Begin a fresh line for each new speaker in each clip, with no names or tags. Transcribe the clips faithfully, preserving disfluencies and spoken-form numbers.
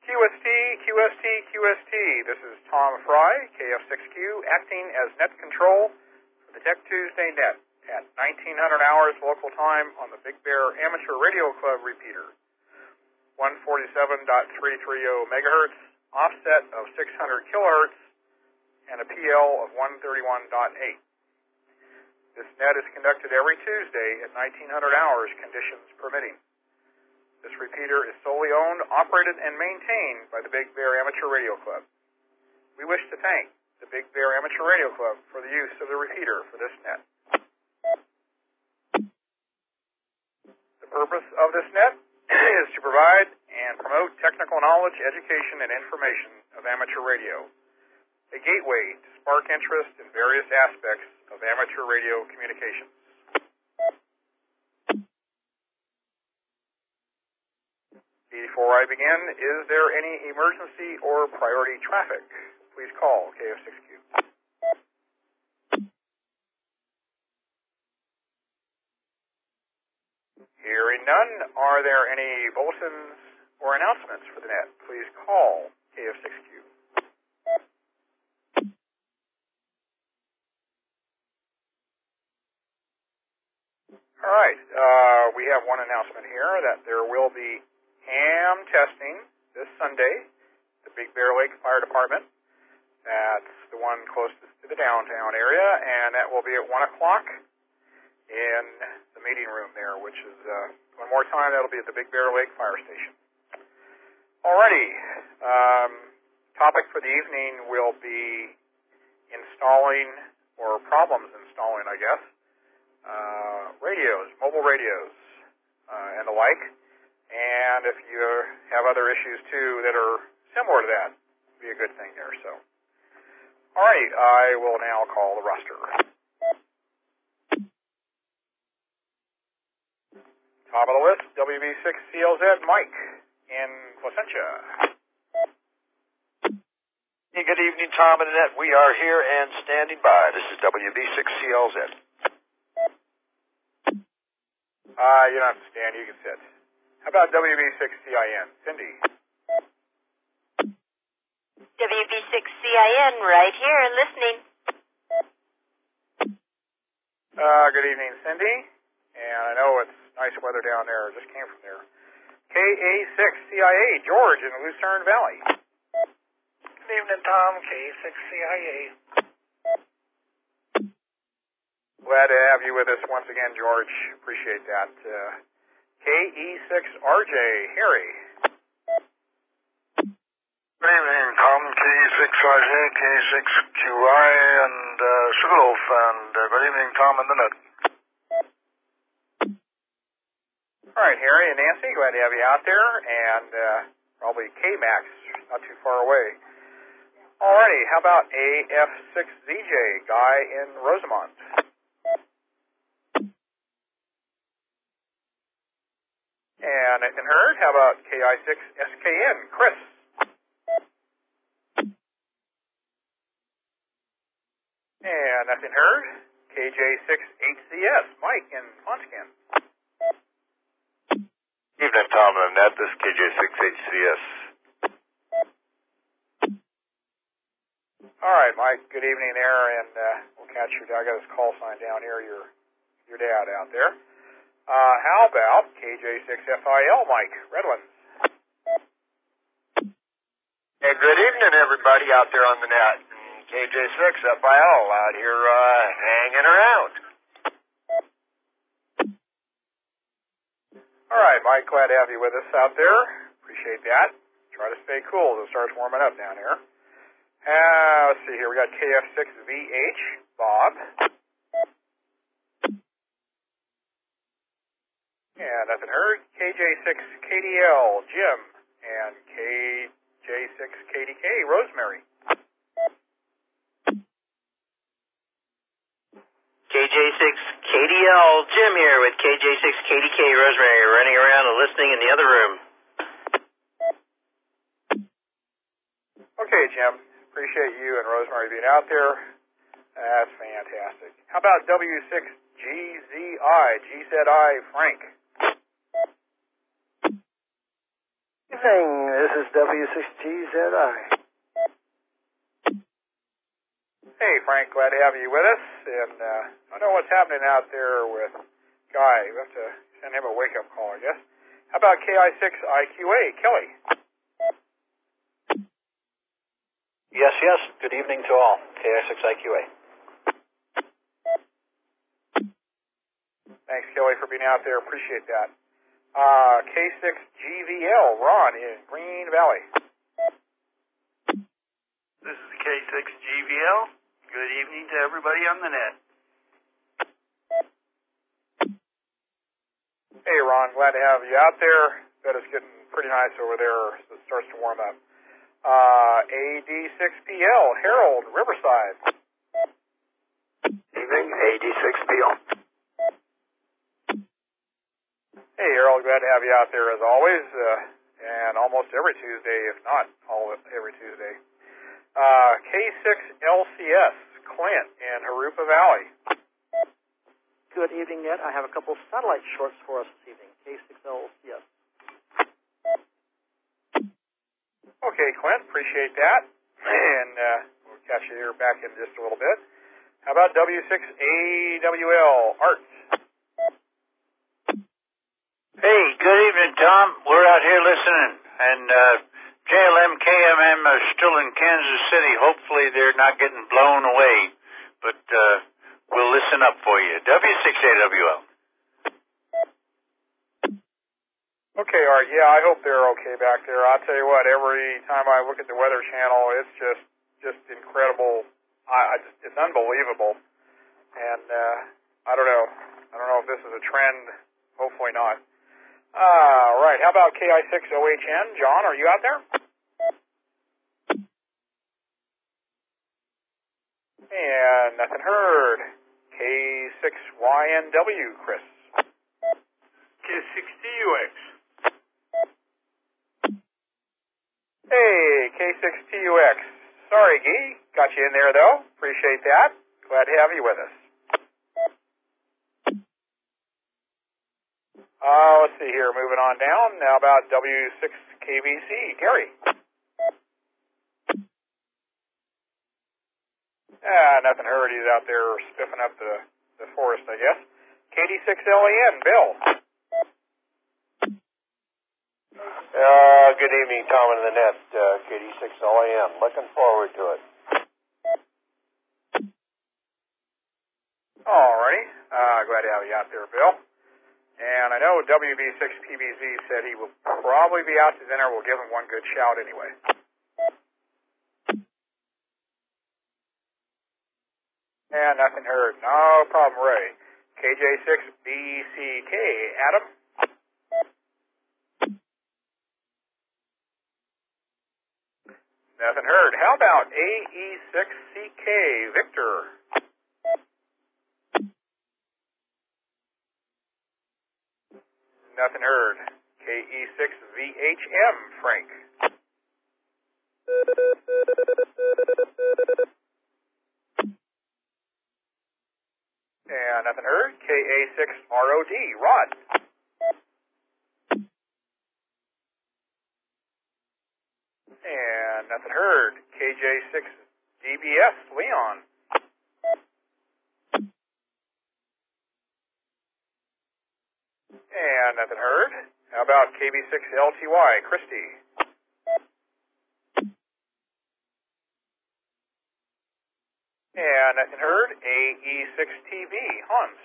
Q S T, Q S T, Q S T. This is Tom Fry, K F six Q, acting as net control for the Tech Tuesday Net at nineteen hundred hours local time on the Big Bear Amateur Radio Club repeater. one forty-seven point three three zero megahertz, offset of six hundred kilohertz, and a P L of one thirty-one point eight. This net is conducted every Tuesday at nineteen hundred hours, conditions permitting. This repeater is solely owned, operated, and maintained by the Big Bear Amateur Radio Club. We wish to thank the Big Bear Amateur Radio Club for the use of the repeater for this net. The purpose of this net is to provide and promote technical knowledge, education, and information of amateur radio, a gateway to spark interest in various aspects of amateur radio communications. Before I begin, is there any emergency or priority traffic? Please call K F six Q. Hearing none, are there any bulletins or announcements for the net? Please call K F six Q. All right, uh, we have one announcement here that there will be ham testing this Sunday at the Big Bear Lake Fire Department. That's the one closest to the downtown area, and that will be at one o'clock in the meeting room there, which is, uh, one more time, that'll be at the Big Bear Lake Fire Station. Alrighty, um, topic for the evening will be installing, or problems installing, I guess, uh, radios, mobile radios, uh, and the like. And if you have other issues, too, that are similar to that, it'd be a good thing there. So, all right, I will now call the roster. Top of the list, W B six C L Z, Mike in Placentia.
Hey, good evening, Tom and Annette. We are here and standing by. This is W B six C L Z.
Uh, you don't have to stand, you can sit. How about W B six C I N? Cindy.
W B six C I N right here and listening.
Uh, good evening, Cindy. And I know it's nice weather down there. I just came from there. K A six C I A, George in Lucerne Valley.
Good evening, Tom. K A six C I A.
Glad to have you with us once again, George. Appreciate that. Uh, K E six R J, Harry.
Good evening, Tom. K E six R J, K E six Q I, and uh, Sugarloaf, and uh, good evening, Tom and the net.
All right, Harry and Nancy, glad to have you out there, and uh, probably K-Max, not too far away. All righty, how about A F six Z J, Guy in Rosamond? And Nathan Hurd, how about K I six S K N, Chris? And Nathan Hurd, K J six H C S, Mike in Ponskin.
Evening, Tom and Annette. This is K J six H C S.
All right, Mike, good evening there, and uh, we'll catch your, I got his call sign down here, your, your dad out there. Uh, how about K J six F I L, Mike, Redlands?
Hey, good evening, everybody out there on the net. K J six F I L out here uh, hanging around.
All right, Mike, glad to have you with us out there. Appreciate that. Try to stay cool as it starts warming up down here. Uh, let's see here. We got K F six V H, Bob. And nothing heard. K J six K D L, Jim. And K J six K D K, Rosemary.
K J six K D L, Jim here with K J six K D K, Rosemary, running around and listening in the other room.
Okay, Jim. Appreciate you and Rosemary being out there. That's fantastic. How about W six G Z I, G Z I, Frank?
Good evening. This is W six G Z I.
Hey, Frank, glad to have you with us. And uh, I don't know what's happening out there with Guy. We have to send him a wake-up call, I guess. How about K I six I Q A? Kelly?
Yes, yes. Good evening to all. K I six I Q A.
Thanks, Kelly, for being out there. Appreciate that. Uh, K six G V L, Ron in Green Valley.
This is K six G V L. Good evening to everybody on the net.
Hey, Ron, glad to have you out there. Bet it's getting pretty nice over there as it starts to warm up. Uh, A D six P L, Harold, Riverside.
Evening, A D six P L.
Hey, Harold, glad to have you out there as always, uh, and almost every Tuesday, if not all every Tuesday. Uh, K six L C S, Clint in Harupa Valley.
Good evening, Ned. I have a couple satellite shorts for us this evening. K six L C S.
Okay, Clint, appreciate that. And uh, we'll catch you here back in just a little bit. How about W six A W L, Art?
Hey, good evening, Tom. We're out here listening, and uh, J L M, K M M are still in Kansas City. Hopefully they're not getting blown away, but uh, we'll listen up for you. W six A W L.
Okay, Art, yeah, I hope they're okay back there. I'll tell you what, every time I look at the Weather Channel, it's just just incredible. I, I just, it's unbelievable. And uh, I don't know. I don't know if this is a trend. Hopefully not. All right, how about K I six O H N? John, are you out there? And nothing heard. K six Y N W, Chris.
K six T U X.
Hey, K six T U X. Sorry, Guy. Got you in there, though. Appreciate that. Glad to have you with us. Uh, let's see here. Moving on down. Now about W six K B C. Gary. Ah, nothing heard. He's out there spiffing up the, the forest, I guess. K D six L A N. Bill.
Uh, good evening, Tom and the net. Uh, K D six L A M. Looking forward to it.
Alrighty. Uh, glad to have you out there, Bill. And I know W B six P B Z said he will probably be out to dinner. We'll give him one good shout anyway. And nothing heard. No problem, Ray. K J six B C K. Adam? Nothing heard. How about A E six C K? Victor? Nothing heard. K E six V H M, Frank. And nothing heard. K A six R O D, Rod. And nothing heard. K J six D B S, Leon. And nothing heard. How about K B six L T Y, Christy? And nothing heard. A E six T V, Hans.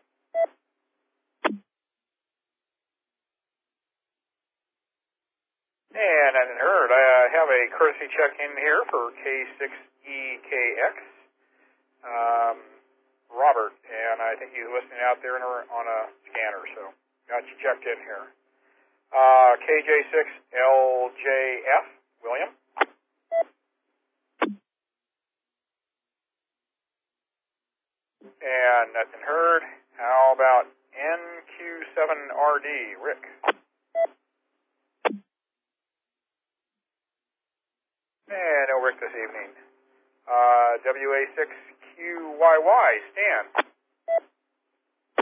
And nothing heard. I have a courtesy check in here for K six E K X. Um, Robert, and I think he's listening out there in a, on a scanner, so got you checked in here. Uh, K J six L J F, William. And nothing heard. How about N Q seven R D, Rick? And no Rick this evening. Uh, W A six Q Y Y, Stan.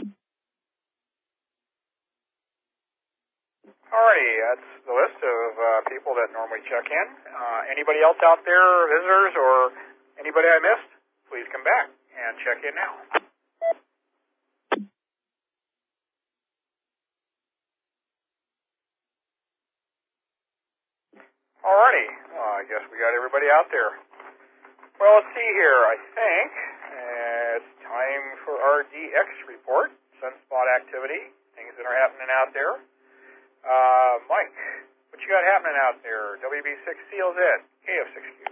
Alrighty, that's the list of uh, uh, people that normally check in. Uh, anybody else out there, visitors or anybody I missed, please come back and check in now. Alrighty, well, I guess we got everybody out there. Well, let's see here. I think uh, it's time for our D X report, sunspot activity, things that are happening out there. Uh, Mike, what you got happening out there? W B six C L Z, K F six Q.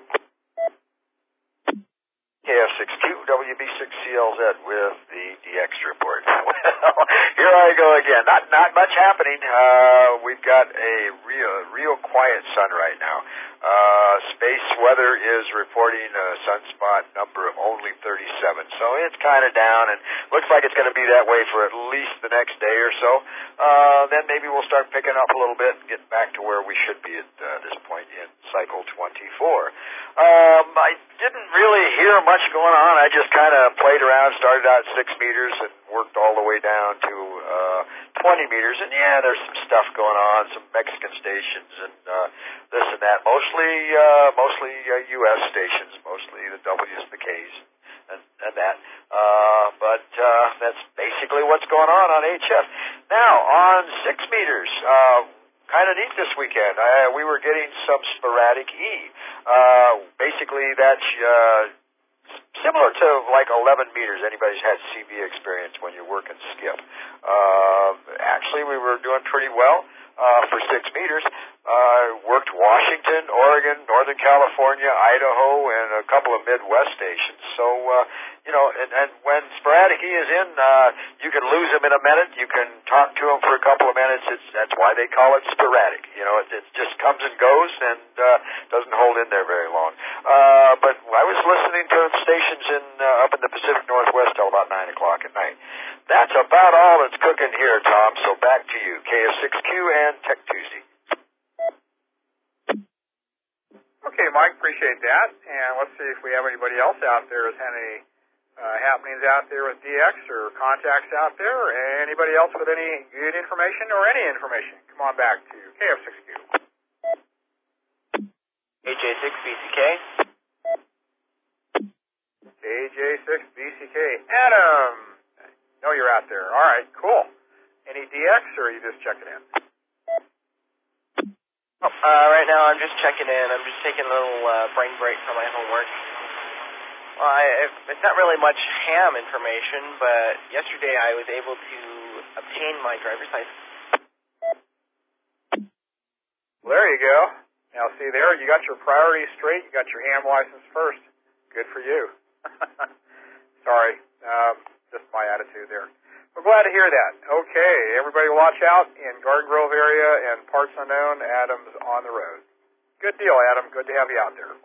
K F six Q, W B six C L Z with the D X report. Well, here I go again. Not not much happening. Uh, we've got a real real quiet sun right now. Uh, space weather is reporting a sunspot number of only thirty-seven, so it's kind of down, and looks like it's going to be that way for at least the next day or so. Uh, then maybe we'll start picking up a little bit and get back to where we should be at uh, this point in cycle twenty-four. Um, I didn't really hear much going on. I just kind of played around, started out at six meters and worked all the way down to uh, twenty meters. And yeah, there's some stuff going on, some Mexican stations and uh, this and that. Mostly, uh, mostly uh, U S stations, mostly the W's, the K's, and, and that. Uh, but uh, that's basically what's going on on H F. Now, on six meters. Uh, Kind of neat this weekend. Uh, we were getting some sporadic E. Uh, basically, that's uh, similar to like eleven meters. Anybody's had C B experience when you're working skip. Uh, actually, we were doing pretty well uh, for six meters. Uh, worked Washington, Oregon, Northern California, Idaho, and a couple of Midwest stations. So, uh, you know, and, and when sporadic E is in, uh, you can lose them in a minute. You can talk to them for a couple of minutes. It's, that's why they call it sporadic. You know, it, it just comes and goes and uh, doesn't hold in there very long. Uh, but I was listening to stations in uh, up in the Pacific Northwest till about nine o'clock at night. That's about all that's cooking here, Tom. So back to you, K F six Q and Tech Tuesday.
Okay, Mike, appreciate that. And let's see if we have anybody else out there that's had any uh, happenings out there with D X or contacts out there. Anybody else with any good information or any information? Come on back to K F six Q.
K J six B C K.
K J six B C K. Adam! No, you're out there. All right, cool. Any D X or are you just checking in?
Oh, uh, right now I'm just checking in. I'm just taking a little uh, brain break from my homework. Well, I, it's not really much ham information, but yesterday I was able to obtain my driver's license.
Well, there you go. Now, see there, you got your priorities straight. You got your ham license first. Good for you. Sorry, um, just my attitude there. We're glad to hear that. Okay, everybody watch out in Garden Grove area and parts unknown. Adam's on the road. Good deal, Adam. Good to have you out there.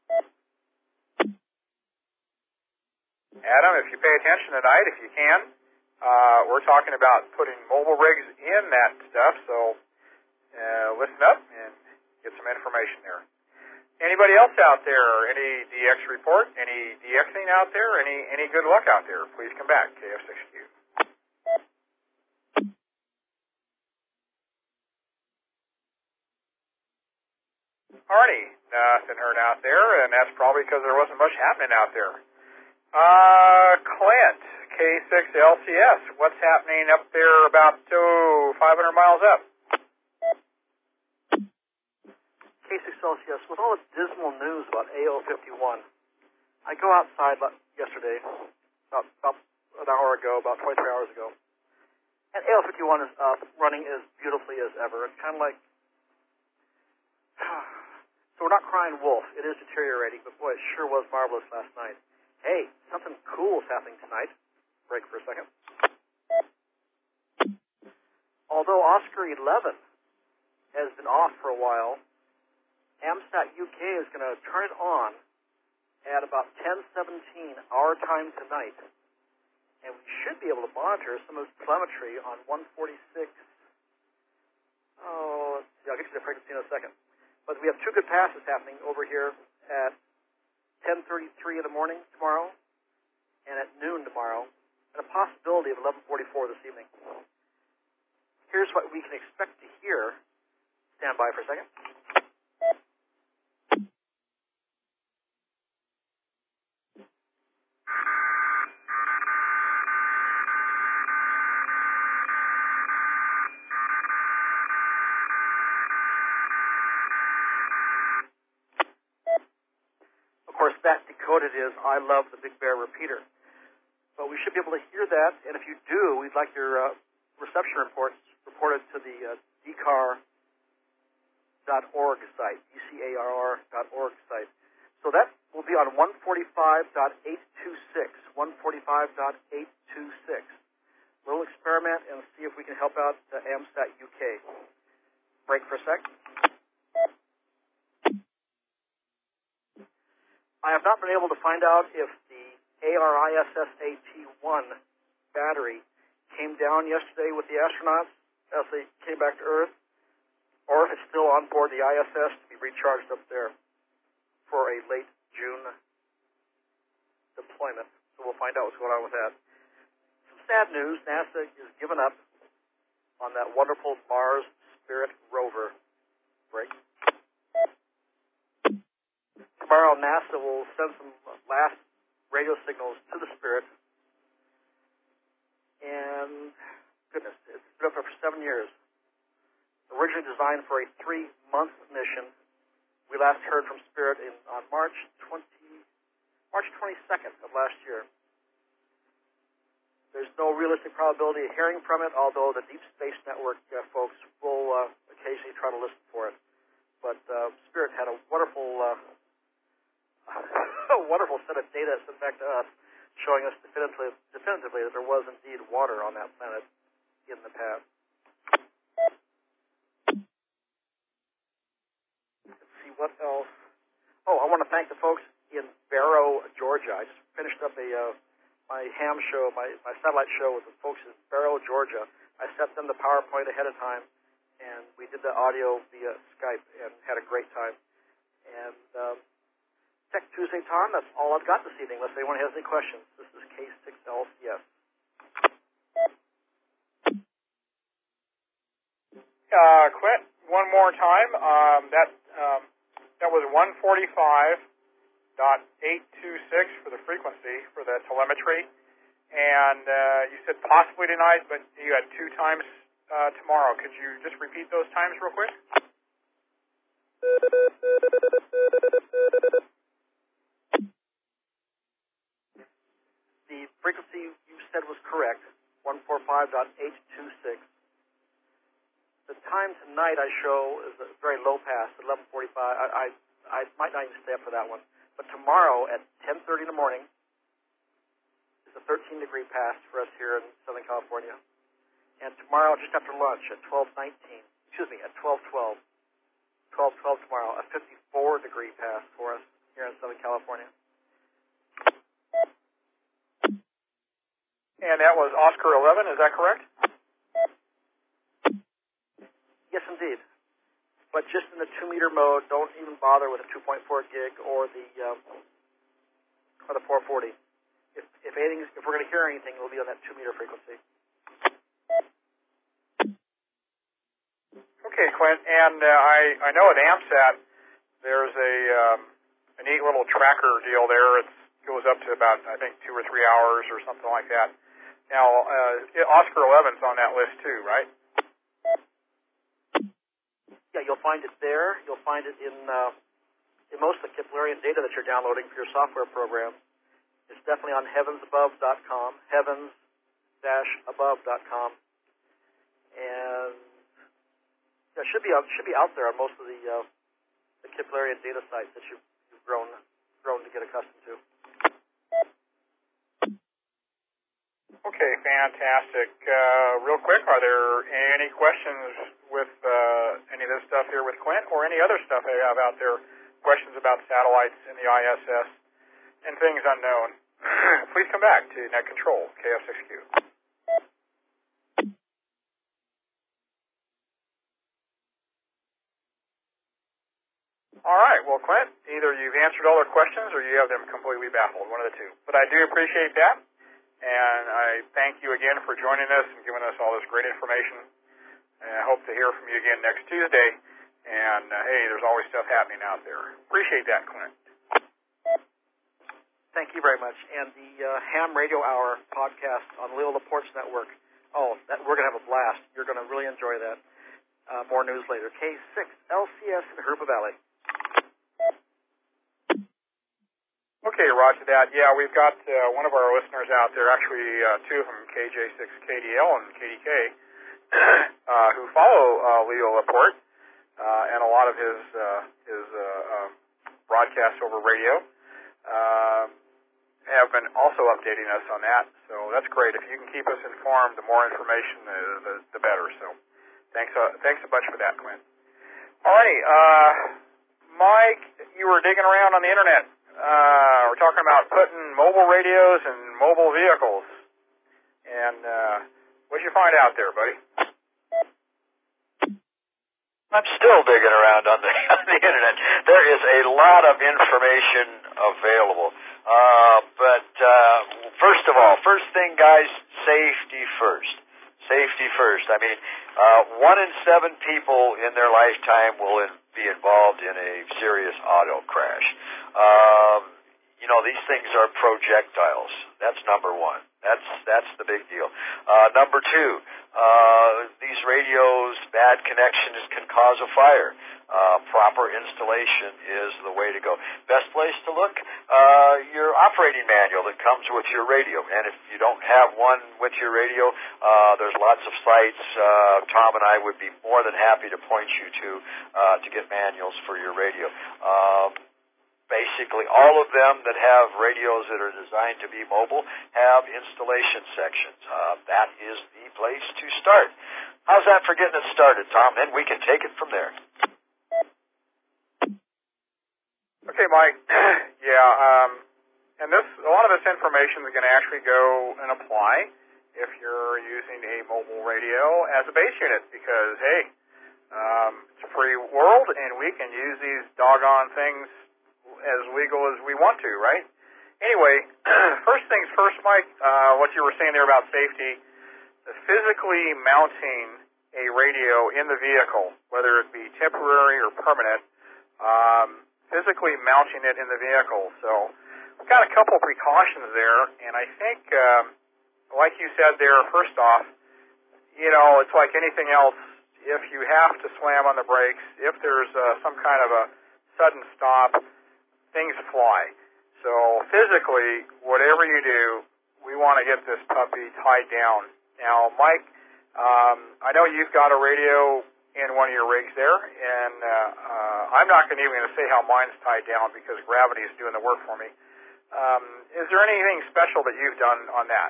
Adam, if you pay attention tonight, if you can, uh, we're talking about putting mobile rigs in that stuff, so uh, listen up and get some information there. Anybody else out there? Any D X report? Any DXing out there? Any any good luck out there? Please come back, K F six Q. Alrighty, nothing heard out there, and that's probably because there wasn't much happening out there. Uh, Clint, K six L C S, what's happening up there about, oh, five hundred miles up?
K six L C S, with all this dismal news about A O fifty-one, I go outside about yesterday, about, about an hour ago, about twenty-three hours ago, and A O fifty-one is up, running as beautifully as ever. It's kind of like, so we're not crying wolf. It is deteriorating, but boy, it sure was marvelous last night. Hey, something cool is happening tonight. Break for a second. Although Oscar eleven has been off for a while, AMSAT U K is going to turn it on at about ten seventeen our time tonight, and we should be able to monitor some of the telemetry on one forty-six. Oh, let's see. I'll get you the frequency in a second. But we have two good passes happening over here at ten thirty-three in the morning tomorrow and at noon tomorrow, and a possibility of eleven forty-four this evening. Here's what we can expect to hear. stand by for a second. Of course, that decoded is I love the Big Bear repeater. But we should be able to hear that, and if you do, we'd like your uh, reception reports reported to the uh, D C A R dot org site, D C A R R dot org site. So that will be on one forty-five dot eight two six, one forty-five dot eight two six. We'll experiment and see if we can help out uh, AMSAT U K. Break for a sec. I have not been able to find out if the A R I S S A T one battery came down yesterday with the astronauts as they came back to Earth, or if it's still on board the I S S to be recharged up there for a late June deployment. So we'll find out what's going on with that. Some sad news, NASA has given up on that wonderful Mars Spirit rover. Break. Tomorrow, NASA will send some last radio signals to the Spirit. And, goodness, it's been up there for seven years. Originally designed for a three-month mission. We last heard from Spirit in, on March twentieth, March twenty-second of last year. There's no realistic probability of hearing from it, although the Deep Space Network uh, folks will uh, occasionally try to listen for it. But uh, Spirit had a wonderful... Uh, a wonderful set of data sent back to us, showing us definitively, definitively that there was indeed water on that planet in the past. Let's see what else. Oh, I want to thank the folks in Barrow, Georgia. I just finished up a uh, my ham show, my, my satellite show with the folks in Barrow, Georgia. I sent them the PowerPoint ahead of time, and we did the audio via Skype and had a great time. And um, Tech Tuesday, Tom, that's all I've got this evening, unless anyone has any questions. This is K six L C S.
Uh, Clint, one more time. Um, that um, that was one forty-five dot eight two six for the frequency for the telemetry, and uh, you said possibly tonight, but you had two times uh, tomorrow. Could you just repeat those times real quick?
The frequency you said was correct, one forty-five dot eight two six. The time tonight I show is a very low pass, eleven forty-five. I, I, I might not even stay up for that one. But tomorrow at ten thirty in the morning is a thirteen degree pass for us here in Southern California. And tomorrow just after lunch at twelve nineteen, excuse me, at twelve twelve, twelve twelve tomorrow, a fifty-four degree pass for us here in Southern California.
And that was Oscar eleven, is that correct?
Yes, indeed. But just in the two-meter mode, don't even bother with a two point four gig or the um, or the four forty. If if anything, if we're going to hear anything, it'll be on that two-meter frequency.
Okay, Clint. And uh, I I know at AMSAT there's a um, a neat little tracker deal there. It goes up to about I think two or three hours or something like that. Now, uh, Oscar eleven's on that list too, right?
Yeah, you'll find it there. You'll find it in uh, in most of the Keplerian data that you're downloading for your software program. It's definitely on heavens above dot com, heavens dash above dot com, and it should be out, should be out there on most of the uh, the Keplerian data sites that you've, you've grown grown to get accustomed to.
Okay, fantastic. Uh, real quick, are there any questions with uh, any of this stuff here with Clint, or any other stuff they have out there, questions about satellites in the I S S and things unknown? Please come back to Net Control, K F six Q. All right, well, Clint, either you've answered all their questions or you have them completely baffled, one of the two. But I do appreciate that. And I thank you again for joining us and giving us all this great information. And I hope to hear from you again next Tuesday And, uh, hey, there's always stuff happening out there. Appreciate that, Clint.
Thank you very much. And the uh, Ham Radio Hour podcast on Leo Laporte's network, oh, that, we're going to have a blast. You're going to really enjoy that. Uh, more news later. K six L C S in Herba Valley.
Okay, roger that. Yeah, we've got uh, one of our listeners out there, actually uh, two of them, K J six K D L and K D K, uh, who follow uh, Leo Laporte uh, and a lot of his, uh, his uh, uh, broadcasts over radio. Uh, have been also updating us on that, so that's great. If you can keep us informed, the more information, the, the, the better. So thanks uh, thanks a bunch for that, Clint. Alrighty, uh, Mike, you were digging around on the internet. Uh, we're talking about putting mobile radios in mobile vehicles. And uh, what'd you find out there, buddy?
I'm still digging around on the, on the internet. There is a lot of information available. Uh, but uh, first of all, first thing, guys, safety first. Safety first. I mean, uh, one in seven people in their lifetime will in, be involved in a serious auto crash. Um, you know, these things are projectiles. That's number one. That's that's the big deal. Uh, number two, uh, these radios, bad connections can cause a fire. Uh, proper installation is the way to go. Best place to look, uh, your operating manual that comes with your radio. And if you don't have one with your radio, uh, there's lots of sites. Uh, Tom and I would be more than happy to point you to uh, to get manuals for your radio. Um, Basically, all of them that have radios that are designed to be mobile have installation sections. Uh, that is the place to start. How's that for getting it started, Tom? Then we can take it from there.
Okay, Mike. yeah, um, and this a lot of this information is going to actually go and apply if you're using a mobile radio as a base unit because, hey, um, it's a free world, and we can use these doggone things as legal as we want to, right? Anyway, first things first, Mike, uh, what you were saying there about safety, physically mounting a radio in the vehicle, whether it be temporary or permanent, um, physically mounting it in the vehicle. So we've got a couple precautions there, and I think, um, like you said there, first off, you know, it's like anything else. If you have to slam on the brakes, if there's uh, some kind of a sudden stop, things fly. So physically, whatever you do, we want to get this puppy tied down. Now, Mike, um, I know you've got a radio in one of your rigs there, and uh, uh, I'm not gonna even going to say how mine's tied down because gravity is doing the work for me. Um, is there anything special that you've done on that?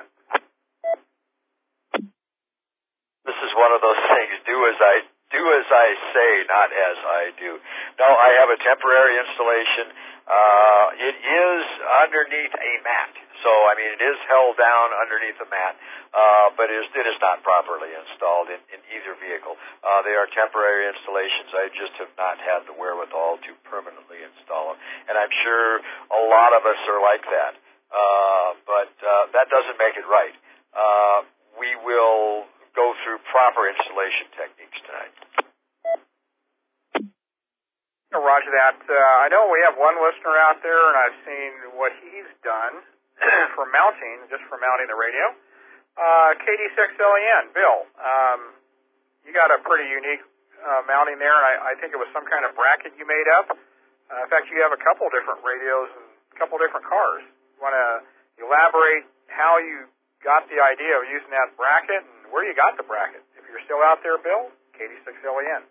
This is one of those things, do as I do as I say, not as I do. No, I have a temporary installation. Uh, it is underneath a mat. So, I mean, it is held down underneath the mat, uh, but it is, it is not properly installed in, in either vehicle. Uh, they are temporary installations. I just have not had the wherewithal to permanently install them. And I'm sure a lot of us are like that. Uh, but uh, that doesn't make it right. Uh, we will go through proper installation techniques tonight.
Roger that. Uh, I know we have one listener out there, and I've seen what he's done for mounting, just for mounting the radio. Uh, K D six L E N, Bill, um, you got a pretty unique uh, mounting there, and I, I think it was some kind of bracket you made up. Uh, in fact, you have a couple different radios and a couple different cars. You want to elaborate how you got the idea of using that bracket and where you got the bracket? If you're still out there, Bill, K D six L E N.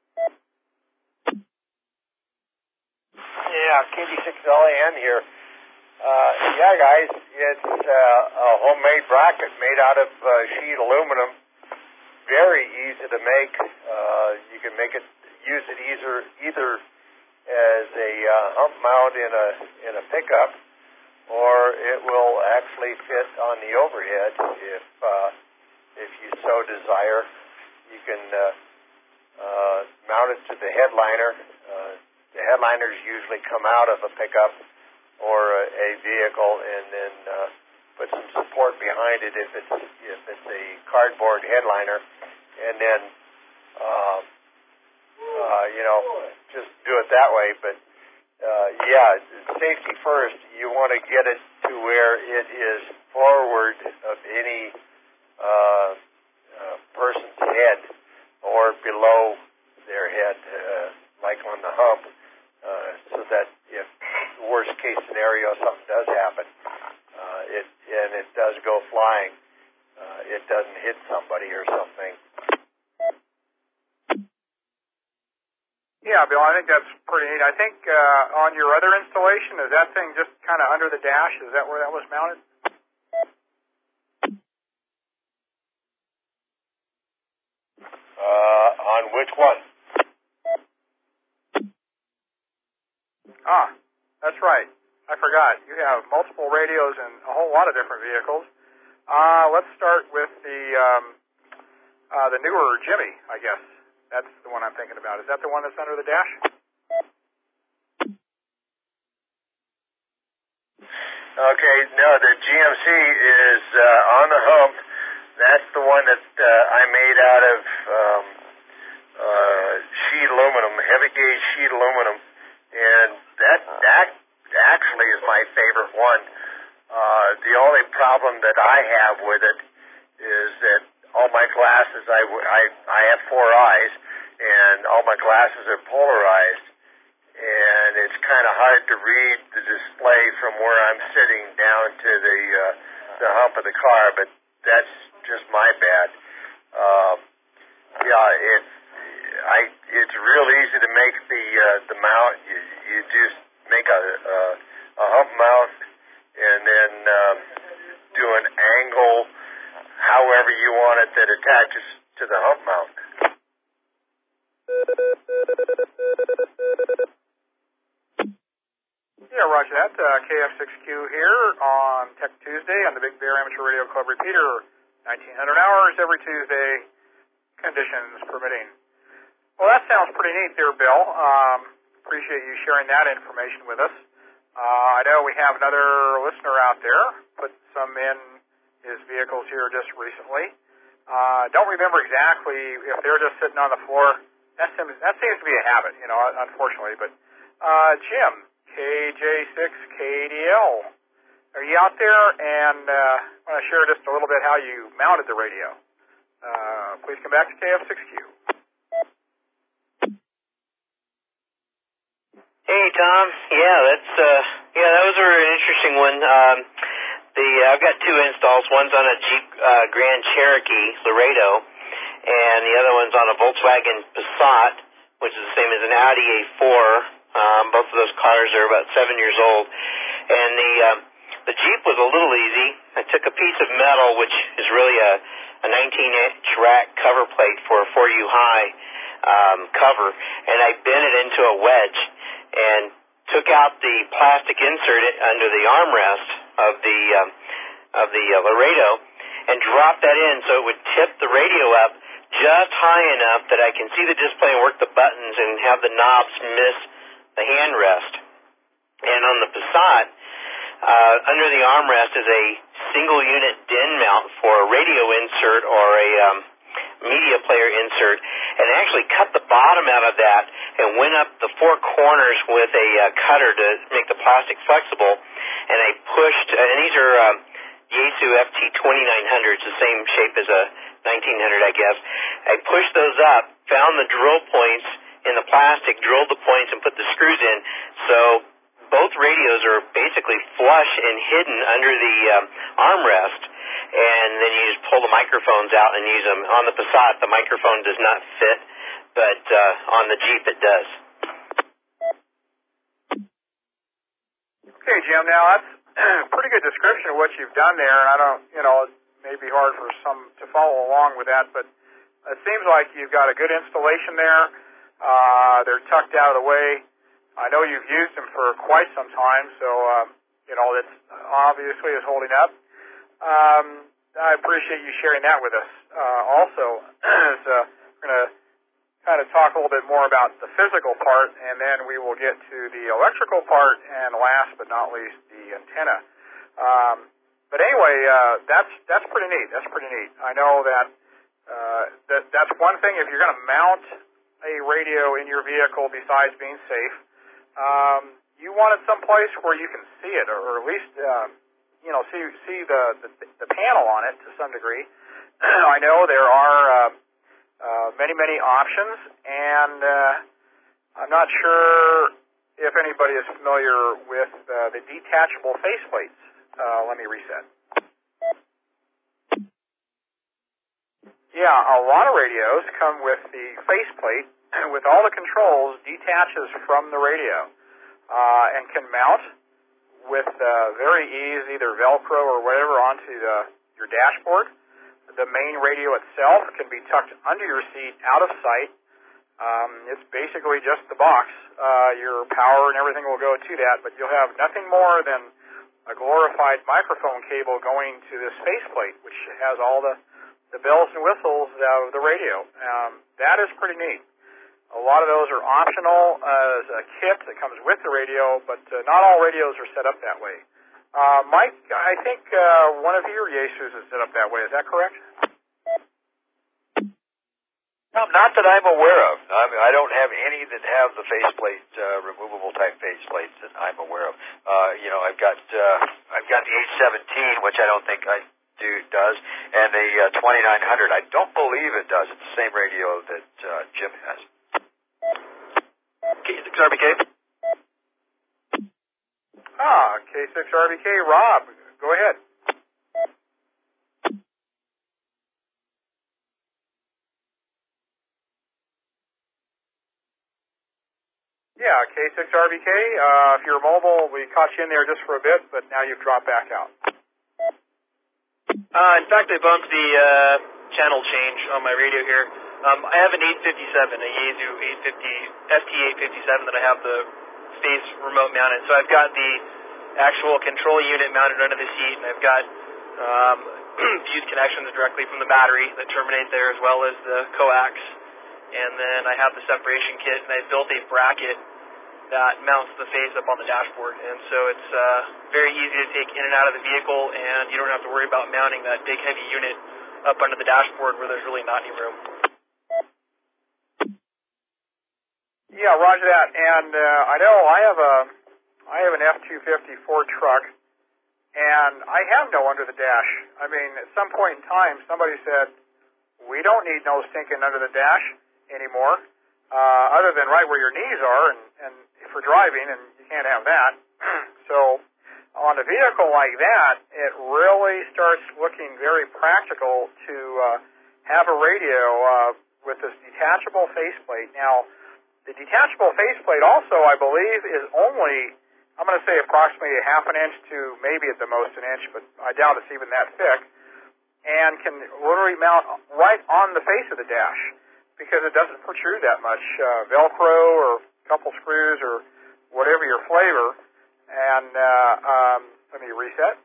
Yeah, K D six L A N here. Uh, yeah, guys, it's uh, a homemade bracket made out of uh, sheet aluminum. Very easy to make. Uh, you can make it, use it either either as a uh, hump mount in a in a pickup, or it will actually fit on the overhead if uh, if you so desire. You can uh, uh, mount it to the headliner. Uh, The headliners usually come out of a pickup or a, a vehicle, and then uh, put some support behind it if it's if it's a cardboard headliner, and then uh, uh, uh, you know, just do it that way. But uh, yeah, safety first. You want to get it to where it is forward of any uh, uh, person's head or below their head, uh, like on the hump, uh, so that if worst case scenario something does happen, uh, it and it does go flying, uh, it doesn't hit somebody or something.
Yeah, Bill, I think that's pretty neat. I think uh, on your other installation, is that thing just kind of under the dash? Is that where that was mounted?
Uh, on which one?
Ah, that's right. I forgot. You have multiple radios in a whole lot of different vehicles. Uh, let's start with the um, uh, the newer Jimmy, I guess. That's the one I'm thinking about. Is that the one that's under the dash?
Okay, no, the G M C is uh, on the hump. That's the one that uh, I made out of um, uh, sheet aluminum, heavy gauge sheet aluminum, and that that actually is my favorite one. Uh, the only problem that I have with it is that all my glasses, I, I, I have four eyes, and all my glasses are polarized, and it's kind of hard to read the display from where I'm sitting down to the uh, the hump of the car, but that's just my bad. Um, yeah, it, I, it's real easy to make the uh, the mount. You, you just make a, a, a hump mount, and then um, do an angle however you want it that attaches to the hump mount.
Yeah, roger that. Uh, K F six Q here on Tech Tuesday on the Big Bear Amateur Radio Club repeater. nineteen hundred hours every Tuesday, conditions permitting. Well, that sounds pretty neat there, Bill. Um, appreciate you sharing that information with us. Uh, I know we have another listener out there, put some in his vehicles here just recently. Uh, don't remember exactly if they're just sitting on the floor. That seems, that seems to be a habit, you know, unfortunately. But uh, Jim, K J six K D L, are you out there? And uh, I want to share just a little bit how you mounted the radio. Uh, please come back to K F six Q.
Hey Tom, yeah, that's uh, yeah, that was a very interesting one. Um, the uh, I've got two installs. One's on a Jeep uh, Grand Cherokee Laredo, and the other one's on a Volkswagen Passat, which is the same as an Audi A four. Um, both of those cars are about seven years old, and the um, the Jeep was a little easy. I took a piece of metal, which is really a a nineteen inch rack cover plate for a four U high um, cover, and I bent it into a wedge and took out the plastic insert under the armrest of the um, of the uh, Laredo and dropped that in so it would tip the radio up just high enough that I can see the display and work the buttons and have the knobs miss the handrest. And on the Passat, uh, under the armrest is a single unit D I N mount for a radio insert or a um, media player insert, and I actually cut the bottom out of that and went up the four corners with a uh, cutter to make the plastic flexible, and I pushed, and these are um, Yaesu F T twenty-nine hundred, it's the same shape as a nineteen hundred, I guess. I pushed those up, found the drill points in the plastic, drilled the points, and put the screws in, so both radios are basically flush and hidden under the um, armrest, and then you just pull the microphones out and use them. On the Passat, the microphone does not fit, but uh, on the Jeep it does.
Okay, Jim, now that's a pretty good description of what you've done there. I don't, you know, it may be hard for some to follow along with that, but it seems like you've got a good installation there. Uh, they're tucked out of the way. I know you've used them for quite some time, so, um, you know, that's obviously is holding up. Um, I appreciate you sharing that with us. Uh, also, is, uh, we're going to kind of talk a little bit more about the physical part, and then we will get to the electrical part, and last but not least, the antenna. Um, but anyway, uh, that's that's pretty neat. That's pretty neat. I know that uh, that that's one thing. If you're going to mount a radio in your vehicle besides being safe, um, you want it someplace where you can see it, or, or at least uh, you know see see the, the the panel on it to some degree. I know there are uh, uh, many many options, and uh, I'm not sure if anybody is familiar with uh, the detachable faceplates. Uh, let me reset. Yeah, a lot of radios come with the faceplate, with all the controls detaches from the radio, uh, and can mount with uh, very ease, either Velcro or whatever, onto the, your dashboard. The main radio itself can be tucked under your seat, out of sight. Um, it's basically just the box. Uh, your power and everything will go to that, but you'll have nothing more than a glorified microphone cable going to this faceplate, which has all the, the bells and whistles of the radio. Um, that is pretty neat. A lot of those are optional as a kit that comes with the radio, but uh, not all radios are set up that way. Uh, Mike, I think uh, one of your Yaesus is set up that way. Is that correct?
No, not that I'm aware of. I, mean, I don't have any that have the faceplate, uh, removable type faceplates that I'm aware of. Uh, you know, I've got uh, I've got the H seventeen, which I don't think I do does, and the uh, twenty-nine hundred. I don't believe it does. It's the same radio that uh, Jim has.
K six R B K.
Ah, K six R B K. Rob, go ahead. Yeah, K six R B K. Uh, if you're mobile, we caught you in there just for a bit, but now you've dropped back out.
Uh, in fact, I bumped the uh, channel change on my radio here. Um, I have an eight fifty-seven, a Yaesu eight fifty, S T eight fifty-seven that I have the face remote mounted. So I've got the actual control unit mounted under the seat, and I've got um, fuse connections directly from the battery that terminate there, as well as the coax. And then I have the separation kit, and I built a bracket that mounts the face up on the dashboard. And so it's uh, very easy to take in and out of the vehicle, and you don't have to worry about mounting that big heavy unit up under the dashboard where there's really not any room.
Yeah, roger that. And uh, I know I have a I have an F two fifty Ford truck, and I have no under the dash. I mean, at some point in time, somebody said, we don't need no stinking under the dash anymore, uh, other than right where your knees are, and, and for driving, and you can't have that. So on a vehicle like that, it really starts looking very practical to uh, have a radio uh, with this detachable faceplate. Now, the detachable faceplate also, I believe, is only, I'm going to say approximately a half an inch to maybe at the most an inch, but I doubt it's even that thick, and can literally mount right on the face of the dash because it doesn't protrude that much. Uh, Velcro or a couple screws or whatever your flavor. And uh, um, let me reset.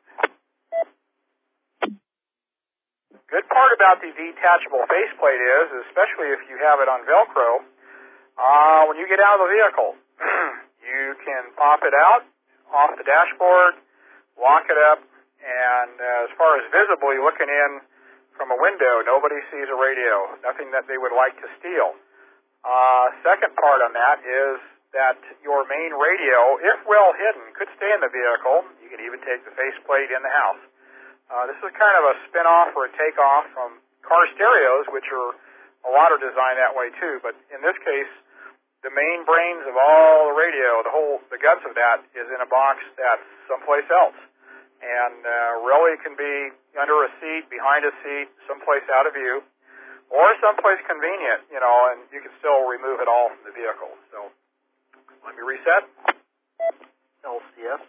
Good part about the detachable faceplate is, especially if you have it on Velcro, uh, when you get out of the vehicle, you can pop it out off the dashboard, lock it up, and uh, as far as visibly looking in from a window, nobody sees a radio, nothing that they would like to steal. Uh, second part on that is that your main radio, if well hidden, could stay in the vehicle. You could even take the faceplate in the house. Uh, this is kind of a spin-off or a takeoff from car stereos, which are, a lot are designed that way too, but in this case, the main brains of all the radio, the whole, the guts of that is in a box that's someplace else. And uh, really can be under a seat, behind a seat, someplace out of view, or someplace convenient, you know, and you can still remove it all from the vehicle. So let me reset.
L C S.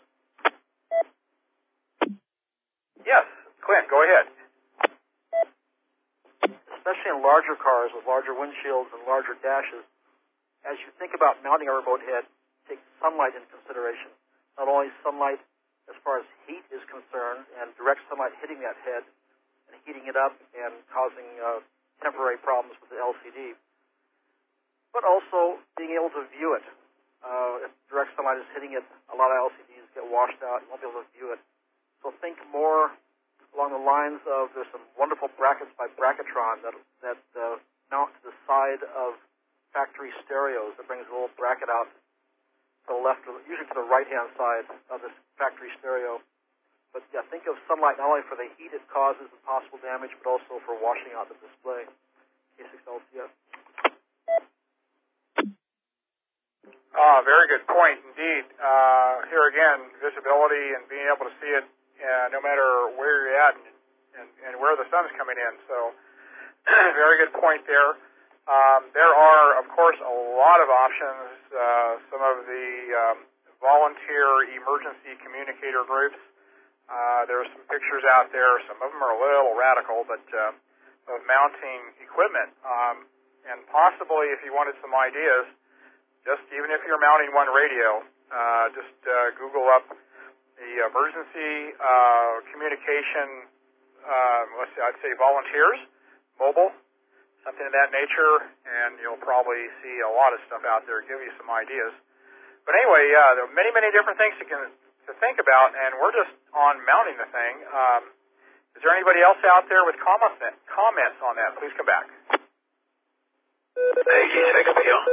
Yes, Clint, go ahead.
Especially in larger cars with larger windshields and larger dashes, as you think about mounting a remote head, take sunlight into consideration. Not only sunlight as far as heat is concerned, and direct sunlight hitting that head and heating it up and causing uh, temporary problems with the L C D, but also being able to view it. Uh, if direct sunlight is hitting it, a lot of L C Ds get washed out. You won't be able to view it. So think more along the lines of, there's some wonderful brackets by Bracketron that, that uh, mount to the side of factory stereos that brings a little bracket out to the left, or usually to the right-hand side of this factory stereo. But yeah, think of sunlight not only for the heat it causes and possible damage, but also for washing out the display. K six L C S.
Ah, very good point indeed. Uh, here again, visibility and being able to see it uh, no matter where you're at and, and, and where the sun's coming in. So, very good point there. Um, there are, of course, a lot of options. Uh, some of the um, volunteer emergency communicator groups. Uh, there are some pictures out there. Some of them are a little radical, but uh, of mounting equipment. Um, and possibly, if you wanted some ideas, just even if you're mounting one radio, uh, just uh, Google up the emergency uh, communication, uh, let's say, I'd say volunteers, mobile, something of that nature, and you'll probably see a lot of stuff out there, give you some ideas. But anyway, uh, there are many, many different things you can to think about, and we're just on mounting the thing. Um, is there anybody else out there with comments comments on that? Please come back.
eighty-six P L.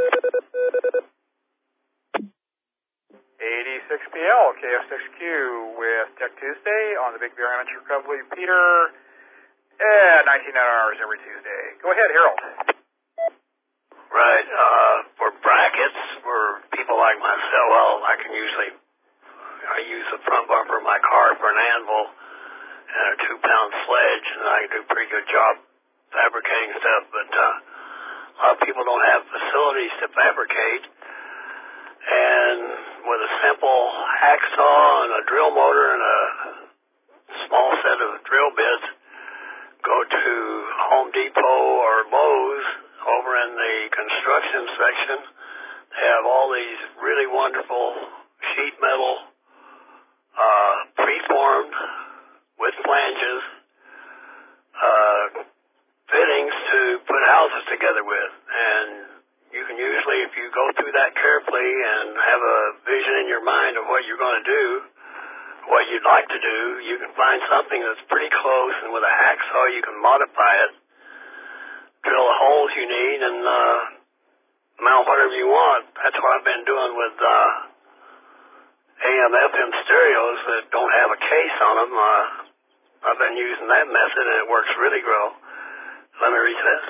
eighty-six P L, K F six Q with Tech Tuesday on the Big Bear Amateur Club. Peter, at nineteen hours every Tuesday. Go ahead, Harold.
Right. Uh, for brackets, for people like myself, well, I can usually, I use the front bumper of my car for an anvil and a two-pound sledge, and I can do a pretty good job fabricating stuff, but uh, a lot of people don't have facilities to fabricate, and with a simple hacksaw and a drill motor and a small set of drill bits, go to Home Depot or Lowe's over in the construction section. They have all these really wonderful sheet metal, uh, preformed with flanges, uh, fittings to put houses together with. And you can usually, if you go through that carefully and have a vision in your mind of what you're going to do, what you'd like to do, you can find something that's pretty close, and with a hacksaw you can modify it, drill the holes you need, and uh, mount whatever you want. That's what I've been doing with uh, A M F M stereos that don't have a case on them. Uh, I've been using that method, and it works really well. Let me reset.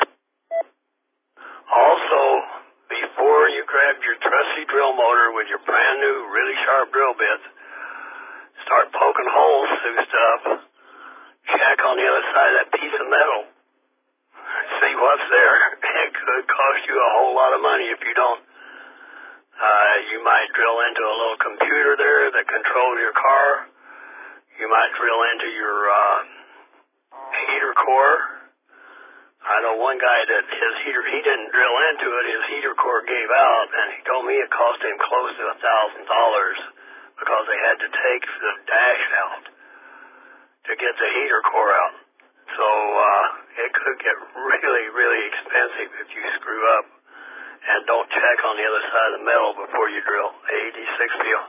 Also, before you grab your trusty drill motor with your brand new, really sharp drill bits, start poking holes through stuff. Check on the other side of that piece of metal. See what's there. It could cost you a whole lot of money if you don't. Uh, you might drill into a little computer there that controls your car. You might drill into your uh, heater core. I know one guy that his heater, he didn't drill into it, his heater core gave out, and he told me it cost him close to a thousand dollars because they had to take the dash out to get the heater core out. So uh, it could get really, really expensive if you screw up and don't check on the other side of the metal before you drill. eighty-six P L.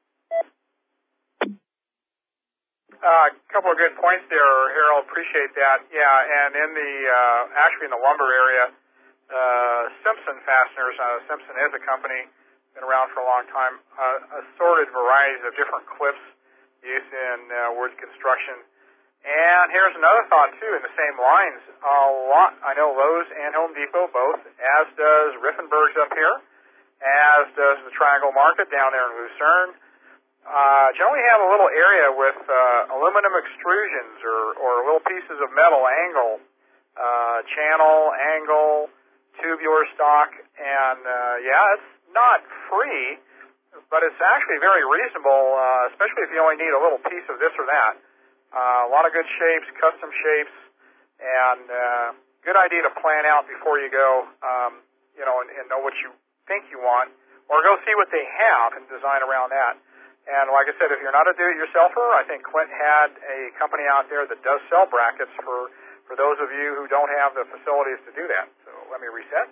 Uh, a couple of good points there, Harold. Appreciate that. Yeah, and in the uh, actually in the lumber area, uh, Simpson Fasteners. Uh, Simpson is a company, been around for a long time. Uh, assorted varieties of different clips used in uh, wood construction. And here's another thought too, in the same lines. A lot. I know Lowe's and Home Depot both, as does Riffenberg's up here, as does the Triangle Market down there in Lucerne. Uh, generally have a little area with uh, aluminum extrusions or, or little pieces of metal angle, uh, channel, angle, tubular stock, and uh, yeah, it's not free, but it's actually very reasonable, uh, especially if you only need a little piece of this or that. Uh, a lot of good shapes, custom shapes, and uh, good idea to plan out before you go, um, you know, and, and know what you think you want, or go see what they have and design around that. And like I said, if you're not a do-it-yourselfer, I think Clint had a company out there that does sell brackets for, for those of you who don't have the facilities to do that. So let me reset.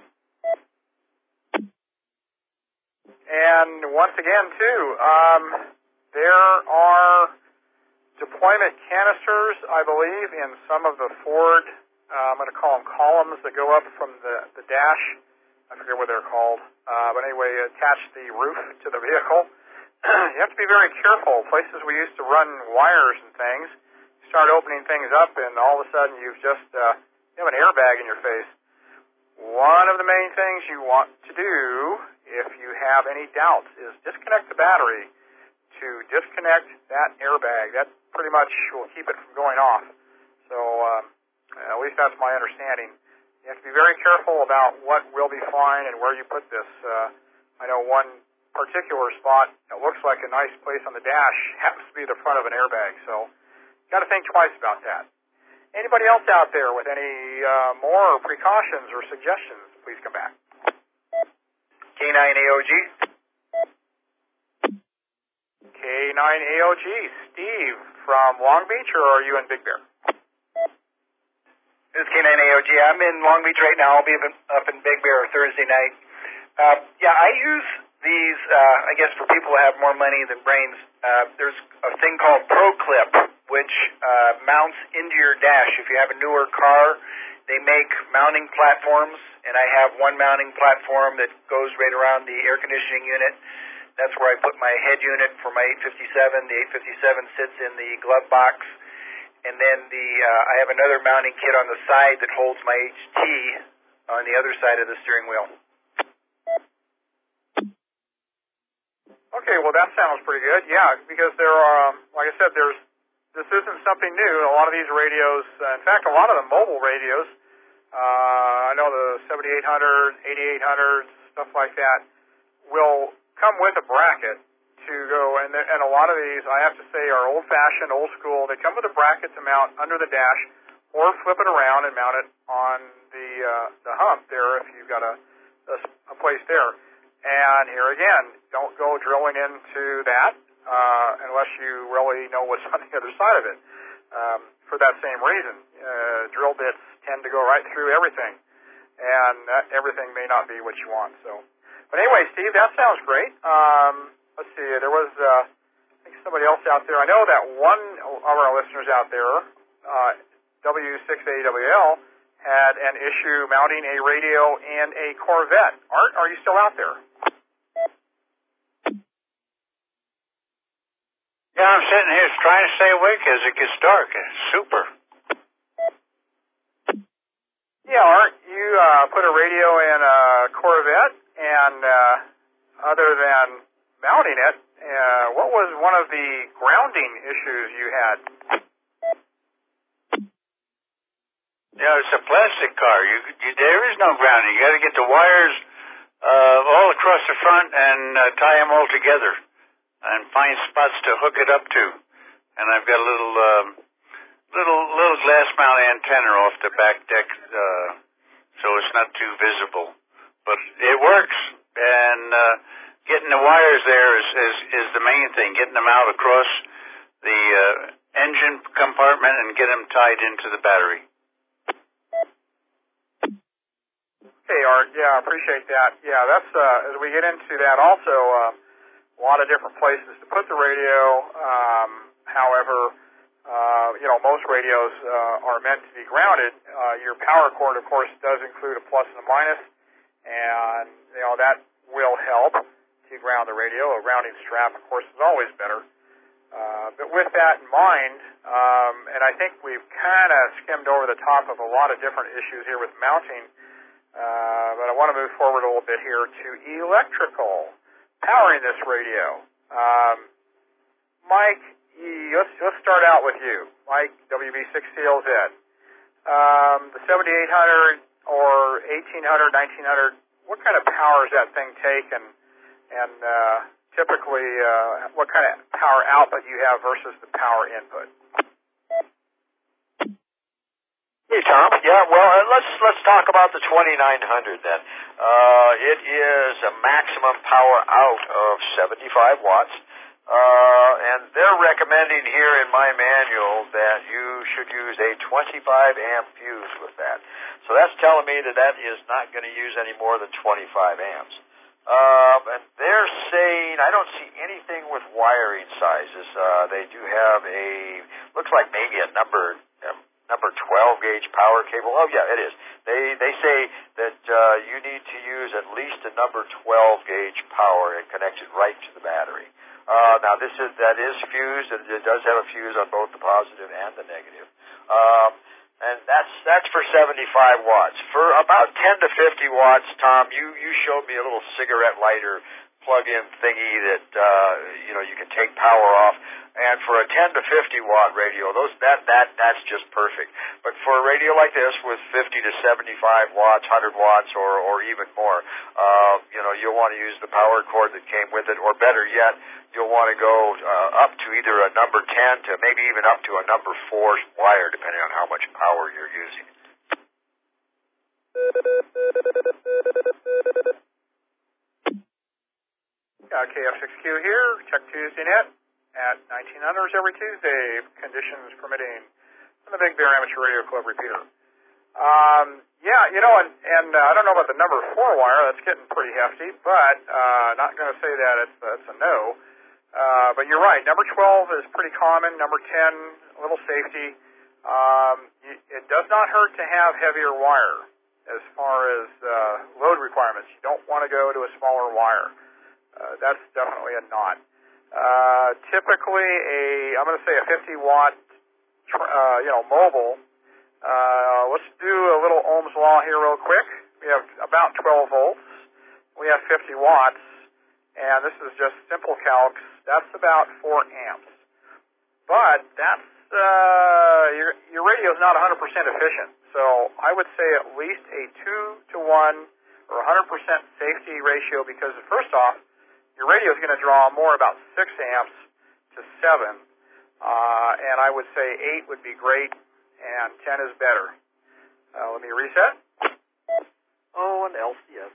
And once again, too, um, there are deployment canisters, I believe, in some of the Ford, uh, I'm going to call them columns that go up from the, the dash I forget what they're called. Uh, but anyway, attach the roof to the vehicle. You have to be very careful. Places we used to run wires and things, you start opening things up, and all of a sudden you've just uh, you have an airbag in your face. One of the main things you want to do, if you have any doubts, is disconnect the battery to disconnect that airbag. That pretty much will keep it from going off. So um, at least that's my understanding. You have to be very careful about what will be fine and where you put this. Uh, I know one particular spot that looks like a nice place on the dash happens to be the front of an airbag, so you got to think twice about that. Anybody else out there with any uh, more precautions or suggestions, please come back.
K nine A O G.
K nine A O G, Steve from Long Beach, or are you in Big Bear?
This is K nine A O G. I'm in Long Beach right now. I'll be up in Big Bear Thursday night. Uh, yeah, I use these, uh, I guess, for people who have more money than brains. Uh, there's a thing called ProClip, which uh, mounts into your dash. If you have a newer car, they make mounting platforms, and I have one mounting platform that goes right around the air conditioning unit. That's where I put my head unit for my eight fifty-seven. The eight fifty-seven sits in the glove box. And then the uh, I have another mounting kit on the side that holds my H T on the other side of the steering wheel.
Okay, well that sounds pretty good. Yeah, because there are, um, like I said, there's this isn't something new. A lot of these radios, uh, in fact, a lot of the mobile radios, uh, I know the seventy-eight hundred, eighty-eight hundred, stuff like that, will come with a bracket to go, and, and a lot of these, I have to say, are old-fashioned, old-school. They come with a bracket to mount under the dash, or flip it around and mount it on the uh, the hump there if you've got a, a, a place there. And here again, don't go drilling into that uh, unless you really know what's on the other side of it. Um, for that same reason, uh, drill bits tend to go right through everything, and that everything may not be what you want. So, but anyway, Steve, that sounds great. Um, let's see, there was uh, I think somebody else out there. I know that one of our listeners out there, uh, W six A W L, had an issue mounting a radio in a Corvette. Art, are you still out there?
Yeah, I'm sitting here trying to stay awake as it gets dark. It's super.
Yeah, Art, you uh, put a radio in a Corvette, and uh, other than mounting it, uh, what was one of the grounding issues you had?
Yeah, it's a plastic car. You, you, there is no grounding. You got to get the wires uh, all across the front and uh, tie them all together, and find spots to hook it up to. And I've got a little, um, little, little glass mount antenna off the back deck, uh, so it's not too visible. But it works, and uh, getting the wires there is, is, is the main thing. Getting them out across the uh, engine compartment and get them tied into the battery.
Okay, Art. Yeah, I appreciate that. Yeah, that's uh, as we get into that also. Uh, A lot of different places to put the radio. Um, however, uh, you know, most radios uh, are meant to be grounded. Uh, your power cord, of course, does include a plus and a minus, and you know that will help to ground the radio. A grounding strap, of course, is always better. Uh, but with that in mind, um, and I think we've kind of skimmed over the top of a lot of different issues here with mounting. Uh, but I want to move forward a little bit here to electrical. Powering this radio. Um, Mike, let's, let's start out with you. Mike, W B six C L Z. Um, the seventy-eight hundred or eighteen hundred, nineteen hundred, what kind of power does that thing take, and, and uh, typically uh, what kind of power output you have versus the power input?
Hey, Tom. Yeah, well, uh, let's let's talk about the twenty-nine hundred then. Uh, it is a maximum power out of seventy-five watts, uh, and they're recommending here in my manual that you should use a twenty-five amp fuse with that. So that's telling me that that is not going to use any more than twenty-five amps. Uh, and they're saying, I don't see anything with wiring sizes. Uh, they do have a, looks like maybe a number, um, number twelve gauge power cable. Oh yeah, it is. They they say that uh, you need to use at least a number twelve gauge power and connect it right to the battery. Uh, now this is that is fused, and it does have a fuse on both the positive and the negative. Um, and that's that's for seventy-five watts. For about ten to fifty watts, Tom, you you showed me a little cigarette lighter plug-in thingy that uh, you know you can take power off. And for a ten to fifty watt radio, those that that that's just perfect. But for a radio like this with fifty to seventy-five watts, one hundred watts, or or even more, uh, you know, you'll want to use the power cord that came with it, or better yet, you'll want to go uh, up to either a number ten to maybe even up to a number four wire, depending on how much power you're using.
Uh, K F six Q here, Check Tuesday Net. At nineteen hundreds every Tuesday, conditions permitting, from the Big Bear Amateur Radio Club repeater. Um, yeah, you know, and, and uh, I don't know about the number four wire. That's getting pretty hefty, but uh, not going to say that it's, it's a no. Uh, but you're right. Number twelve is pretty common. Number ten, a little safety. Um, it does not hurt to have heavier wire as far as uh, load requirements. You don't want to go to a smaller wire. Uh, that's definitely a not. Uh, typically a, I'm going to say a fifty watt, uh, you know, mobile. Uh, let's do a little Ohm's law here real quick. We have about twelve volts. We have fifty watts, and this is just simple calcs. That's about four amps. But that's, uh, your, your radio is not one hundred percent efficient. So I would say at least a two to one or one hundred percent safety ratio, because first off, your radio is going to draw more about six amps to seven, uh, and I would say eight would be great, and ten is better. Uh, let me reset.
Oh, and L C S.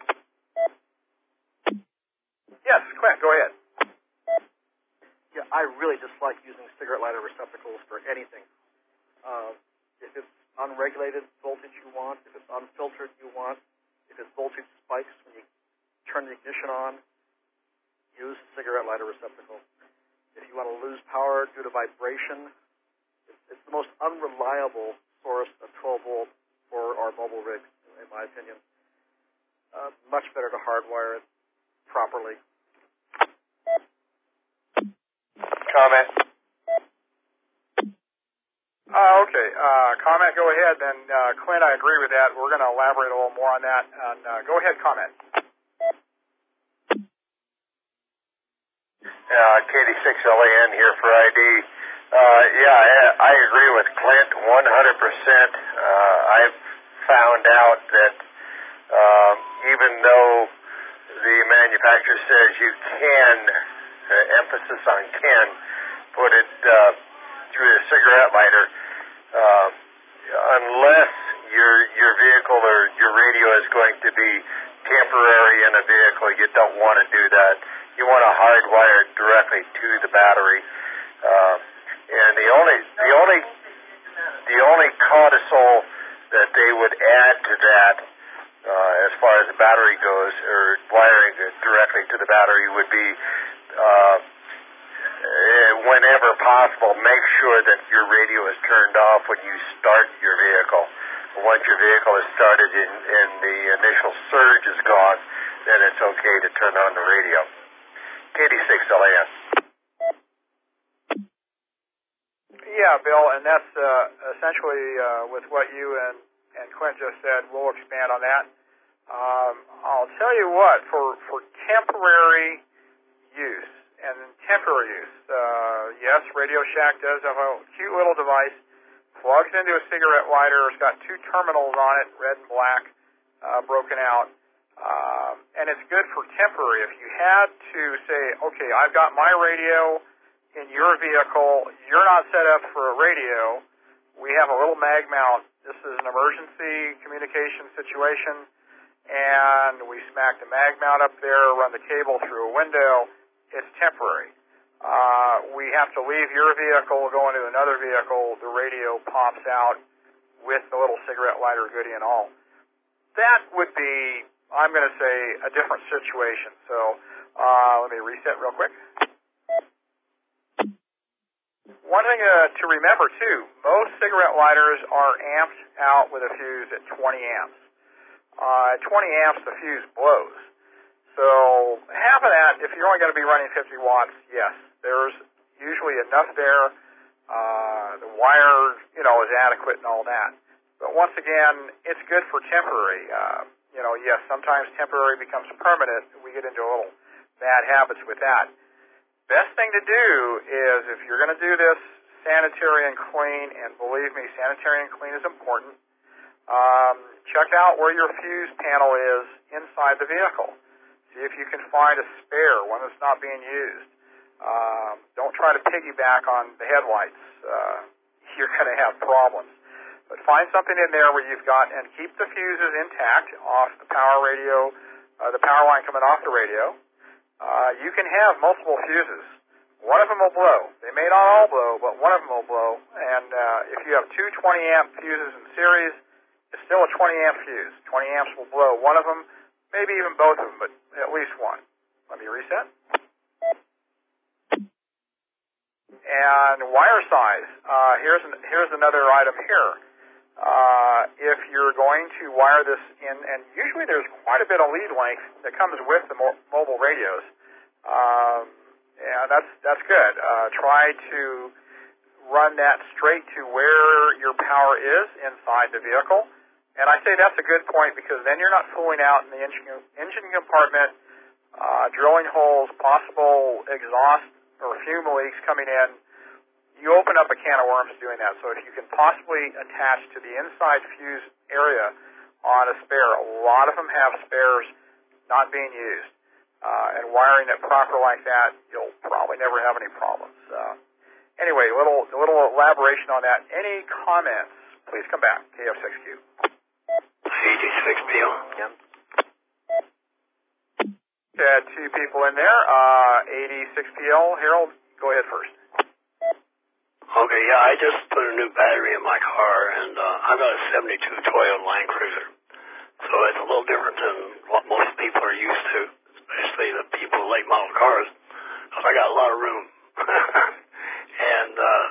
Yes, Clint, go ahead.
Yeah, I really dislike using cigarette lighter receptacles for anything. Uh, if it's unregulated voltage you want, if it's unfiltered you want, if it's voltage spikes when you turn the ignition on, use a cigarette lighter receptacle. If you want to lose power due to vibration, it's, it's the most unreliable source of twelve volt for our mobile rigs, in my opinion. Uh, much better to hardwire it properly.
Comment?
Uh, okay, uh, comment, go ahead. Then, uh, Clint, I agree with that. We're going to elaborate a little more on that. And uh, go ahead, comment.
Uh, K D six L A N here for I D. Uh, yeah, I, I agree with Clint one hundred percent. Uh, I've found out that um, even though the manufacturer says you can, uh, emphasis on can, put it uh, through a cigarette lighter, uh, unless your your vehicle or your radio is going to be temporary in a vehicle, you don't want to do that. You want to hardwire it directly to the battery. Uh, and the only the only the only codicil that they would add to that, uh, as far as the battery goes, or wiring it directly to the battery, would be uh, whenever possible, make sure that your radio is turned off when you start your vehicle. Once your vehicle is started and, and the initial surge is gone, then it's okay to turn on the radio. K D six L A N.
Yeah, Bill, and that's uh, essentially uh, with what you and, and Clint just said. We'll expand on that. Um, I'll tell you what, for, for temporary use, and temporary use, uh, yes, Radio Shack does have a cute little device, plugs into a cigarette lighter. It's got two terminals on it, red and black, uh, broken out. Um, and it's good for temporary. If you had to say, okay, I've got my radio in your vehicle, you're not set up for a radio, we have a little mag mount. This is an emergency communication situation, and we smack the mag mount up there, run the cable through a window. It's temporary. Uh, we have to leave your vehicle, go into another vehicle, the radio pops out with the little cigarette lighter goodie and all. That would be, I'm going to say, a different situation. So uh, let me reset real quick. One thing uh, to remember, too, most cigarette lighters are amped out with a fuse at twenty amps. Uh, at twenty amps, the fuse blows. So half of that, if you're only going to be running fifty watts, yes, there's usually enough there. Uh, the wire, you know, is adequate and all that. But once again, it's good for temporary. Uh, you know, yes, sometimes temporary becomes permanent. We get into a little bad habits with that. Best thing to do is, if you're going to do this, sanitary and clean, and believe me, sanitary and clean is important. Um, check out where your fuse panel is inside the vehicle. See if you can find a spare, one that's not being used. Um, don't try to piggyback on the headlights. Uh, you're going to have problems. But find something in there where you've got, and keep the fuses intact off the power radio, uh, the power line coming off the radio. Uh, you can have multiple fuses. One of them will blow. They may not all blow, but one of them will blow. And uh, if you have two twenty amp fuses in series, it's still a twenty amp fuse. twenty amps will blow one of them, maybe even both of them, but at least one. Let me reset. And wire size. Uh, here's an, here's another item here. Uh, if you're going to wire this in, and usually there's quite a bit of lead length that comes with the mo- mobile radios. Um, and that's that's good. Uh, try to run that straight to where your power is inside the vehicle. And I say that's a good point, because then you're not fooling out in the engine, engine compartment, uh, drilling holes, possible exhaust or fume leaks coming in. You open up a can of worms doing that. So if you can possibly attach to the inside fuse area on a spare, a lot of them have spares not being used. Uh, and wiring it proper like that, you'll probably never have any problems. Uh, anyway, a little, a little elaboration on that. Any comments? Please come back. K F six Q.
eighty-six P L.
Yeah.
Had two people in there. Uh, eighty-six P L. Harold, go ahead first.
Okay, yeah, I just put a new battery in my car, and uh, I've got a seventy-two Toyota Land Cruiser. So it's a little different than what most people are used to, especially the people with late model cars, because I got a lot of room. and uh,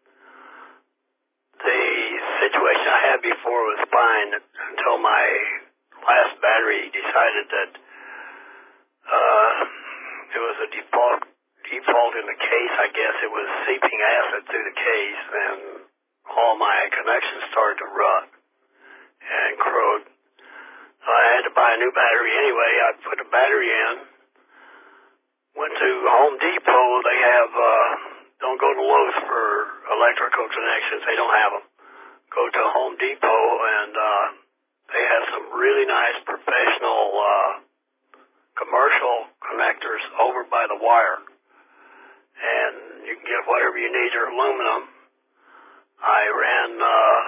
the situation I had before was fine until my last battery decided that uh, it was a default default in the case. I guess it was seeping acid through the case, and all my connections started to rot and corrode. So I had to buy a new battery anyway. I put the battery in, went to Home Depot. They have, uh, don't go to Lowe's for electrical connections. They don't have them. Go to Home Depot, and uh, they have some really nice professional uh, commercial connectors over by the wire. And you can get whatever you need. They're aluminum. I ran uh,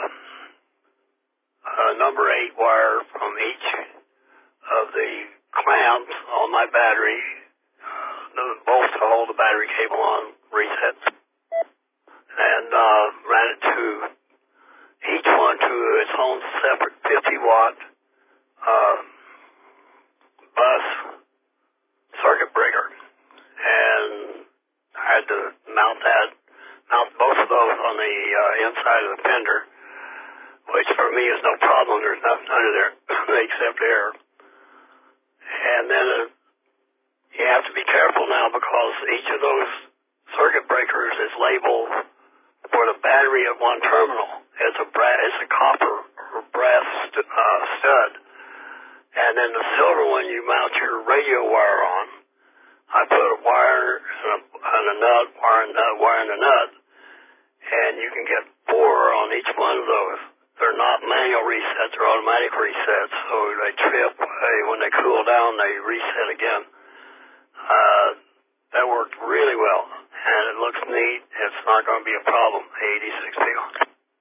a number eight wire from each of the clamps on my battery, uh, both to hold the battery cable on resets, and uh, ran it to each one to its own separate fifty watt uh, bus circuit breaker, and I had to mount that, mount both of those on the uh, inside of the fender, which for me is no problem. There's nothing under there except air. And then uh, you have to be careful now, because each of those circuit breakers is labeled for the battery at one terminal. It's a bra- it's a copper or brass st- uh, stud, and then the silver one you mount your radio wire on. I put a wire and a, and a nut, wire and nut, wire and a nut, and you can get four on each one of those. They're not manual resets, they're automatic resets, so they trip. Hey, when they cool down, they reset again. Uh, that worked really well, and it looks neat. It's not going to be a problem. eighty-six P L.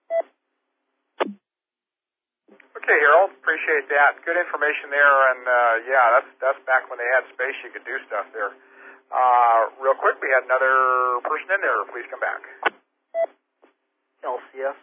Okay, Harold, appreciate that. Good information there, and uh, yeah, that's that's back when they had space, you could do stuff there. Uh, real quick, we had another person in there. Please come back.
L C S.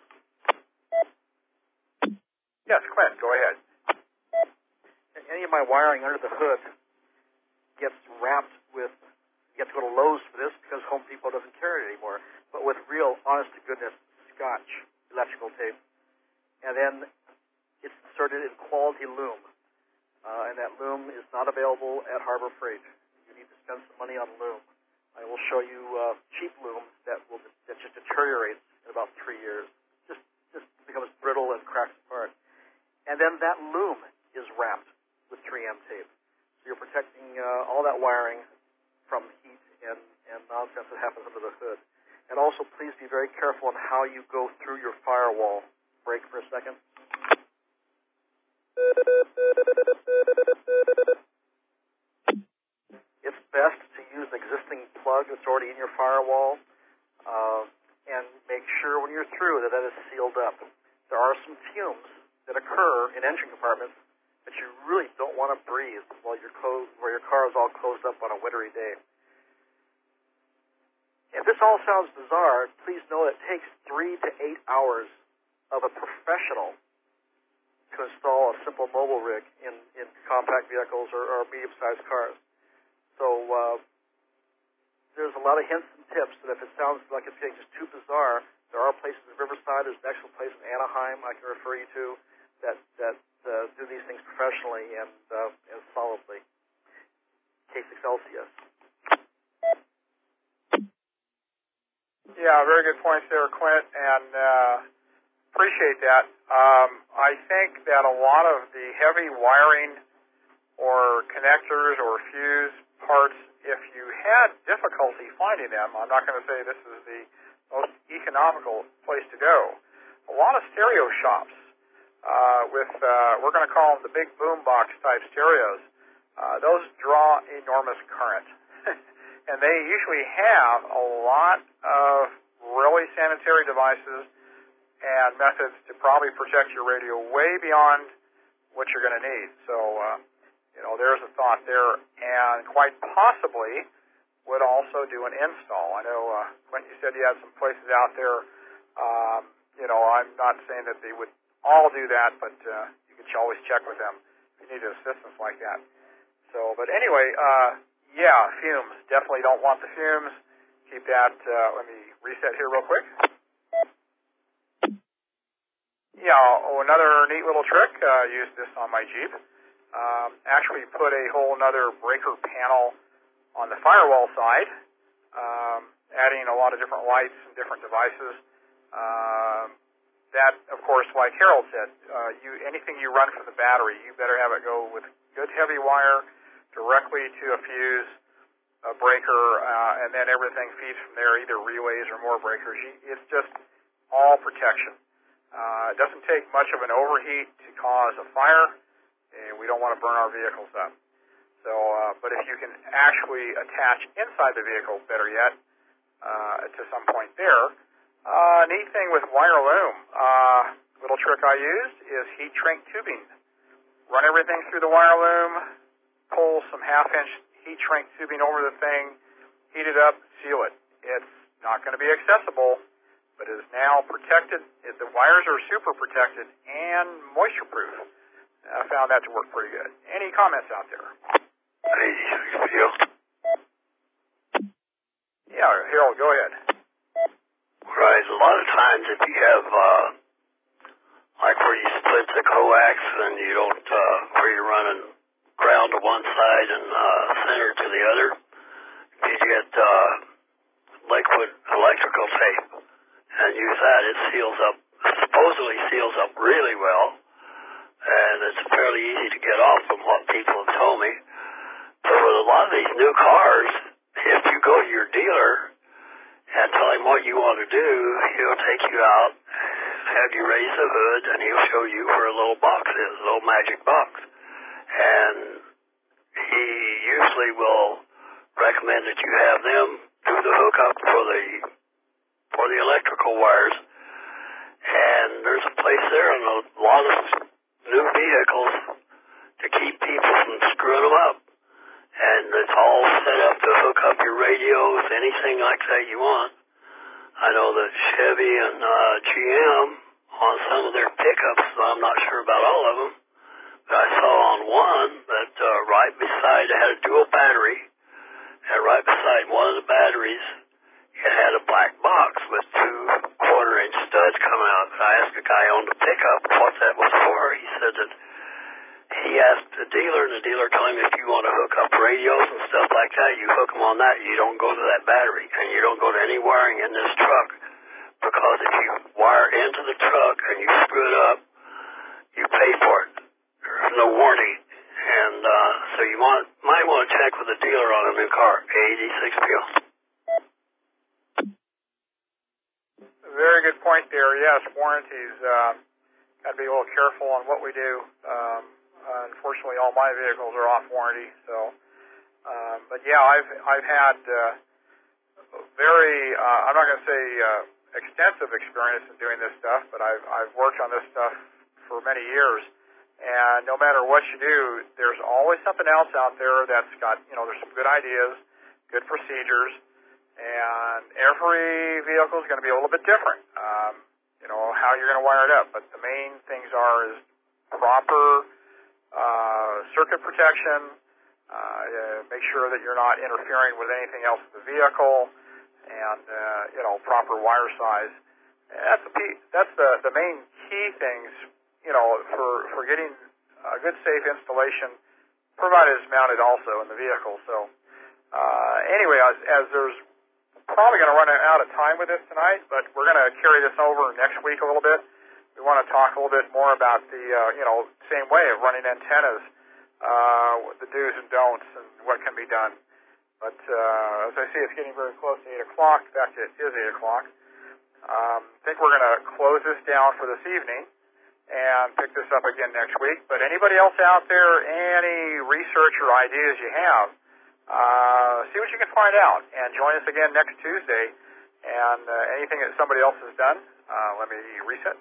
Yes, Clint, go ahead.
Any of my wiring under the hood gets wrapped with, you have to go to Lowe's for this because Home Depot doesn't carry it anymore. But with real, honest-to-goodness Scotch electrical tape. And then it's inserted in quality loom. Uh, and that loom is not available at Harbor Freight. You need to spend some money on loom. I will show you uh, cheap loom that will that just deteriorates in about three years. Just just becomes brittle and cracks apart. And then that loom is wrapped with three M tape. So you're protecting uh, all that wiring from heat and, and nonsense that happens under the hood. And also, please be very careful on how you go through your firewall. Break for a second. It's best to use an existing plug that's already in your firewall, uh, and make sure when you're through that that is sealed up. There are some fumes that occur in engine compartments that you really don't want to breathe while you're closed, where your car is all closed up on a wintry day. If this all sounds bizarre, please know it takes three to eight hours of a professional to install a simple mobile rig in, in compact vehicles or, or medium-sized cars. So uh, there's a lot of hints and tips that if it sounds like it's getting just too bizarre, there are places in Riverside, there's an excellent place in Anaheim I can refer you to that, that uh, do these things professionally and, uh, and solidly. K six L C S.
Yeah, very good points there, Clint, and uh, appreciate that. Um, I think that a lot of the heavy wiring or connectors or fuse parts, if you had difficulty finding them, I'm not going to say this is the most economical place to go. A lot of stereo shops uh, with, uh, we're going to call them the big boombox type stereos, uh, those draw enormous current. And they usually have a lot of really sanitary devices and methods to probably protect your radio way beyond what you're going to need. So, uh, you know, there's a thought there, and quite possibly would also do an install. I know, uh, Quentin, you said you had some places out there. Um, you know, I'm not saying that they would all do that, but uh, you can always check with them if you need assistance like that. So, but anyway, uh, yeah, fumes. Definitely don't want the fumes. Keep that. Uh, let me reset here real quick. Yeah, oh, another neat little trick. Uh, used this on my Jeep. Um, actually put a whole other breaker panel on the firewall side, um, adding a lot of different lights and different devices. Um, that, of course, like Harold said, uh, you anything you run from the battery, you better have it go with good heavy wire directly to a fuse, a breaker, uh, and then everything feeds from there, either relays or more breakers. It's just all protection. Uh, it doesn't take much of an overheat to cause a fire, and we don't want to burn our vehicles up. So, uh, but if you can actually attach inside the vehicle, better yet, uh, to some point there. Uh, neat thing with wire loom, uh, little trick I used is heat shrink tubing. Run everything through the wire loom, pull some half-inch heat shrink tubing over the thing, heat it up, seal it. It's not going to be accessible, but it is now protected. It, the wires are super protected and moisture-proof. I found that to work pretty good. Any comments out there?
Hey, Harold.
Yeah, Harold, go ahead.
Right, a lot of times if you have, uh, like where you split the coax and you don't, uh, where you're running ground to one side and uh, center to the other, you get uh, liquid electrical tape and use that. It seals up, supposedly seals up really well, and it's fairly easy to get off from what people have told me. But with a lot of these new cars, if you go to your dealer and tell him what you want to do, he'll take you out, have you raise the hood, and he'll show you where a little box is, a little magic box. And he usually will recommend that you have them do the hookup for the for the electrical wires. And there's a place there in a lot of new vehicles to keep people from screwing them up. And it's all set up to hook up your radios, anything like that you want. I know that Chevy and uh, G M on some of their pickups, I'm not sure about all of them, but I saw on one that uh, right beside, it had a dual battery, and right beside one of the batteries, it had a black box with two quarter-inch studs coming out. I asked a guy on the pickup what that was for. He said that he asked the dealer, and the dealer told him if you want to hook up radios and stuff like that, you hook them on that. You don't go to that battery, and you don't go to any wiring in this truck, because if you wire into the truck and you screw it up, you pay for it. There's no warranty. And uh, so you want, might want to check with the dealer on a new car, A eighty-six P L.
Very good point there. Yes, warranties. Uh, got to be a little careful on what we do. Um, unfortunately, all my vehicles are off warranty. So, um, but yeah, I've I've had uh, very. Uh, I'm not going to say uh, extensive experience in doing this stuff, but I've I've worked on this stuff for many years. And no matter what you do, there's always something else out there that's got, you know, there's some good ideas, good procedures, and every vehicle is going to be a little bit different, um, you know, how you're going to wire it up. But the main things are is proper uh, circuit protection, uh, make sure that you're not interfering with anything else in the vehicle, and, uh, you know, proper wire size. And that's the, that's the, the main key things, you know, for, for getting a good, safe installation, provided it's mounted also in the vehicle. So, uh, anyway, as, as there's probably going to run out of time with this tonight, but we're going to carry this over next week a little bit. We want to talk a little bit more about the, uh, you know, same way of running antennas, uh, the do's and don'ts and what can be done. But, uh, as I see, it's getting very close to eight o'clock. In fact, it is eight o'clock. Um, I think we're going to close this down for this evening and pick this up again next week. But anybody else out there, any research or ideas you have, uh, see what you can find out. And join us again next Tuesday. And uh, anything that somebody else has done, uh, let me reset.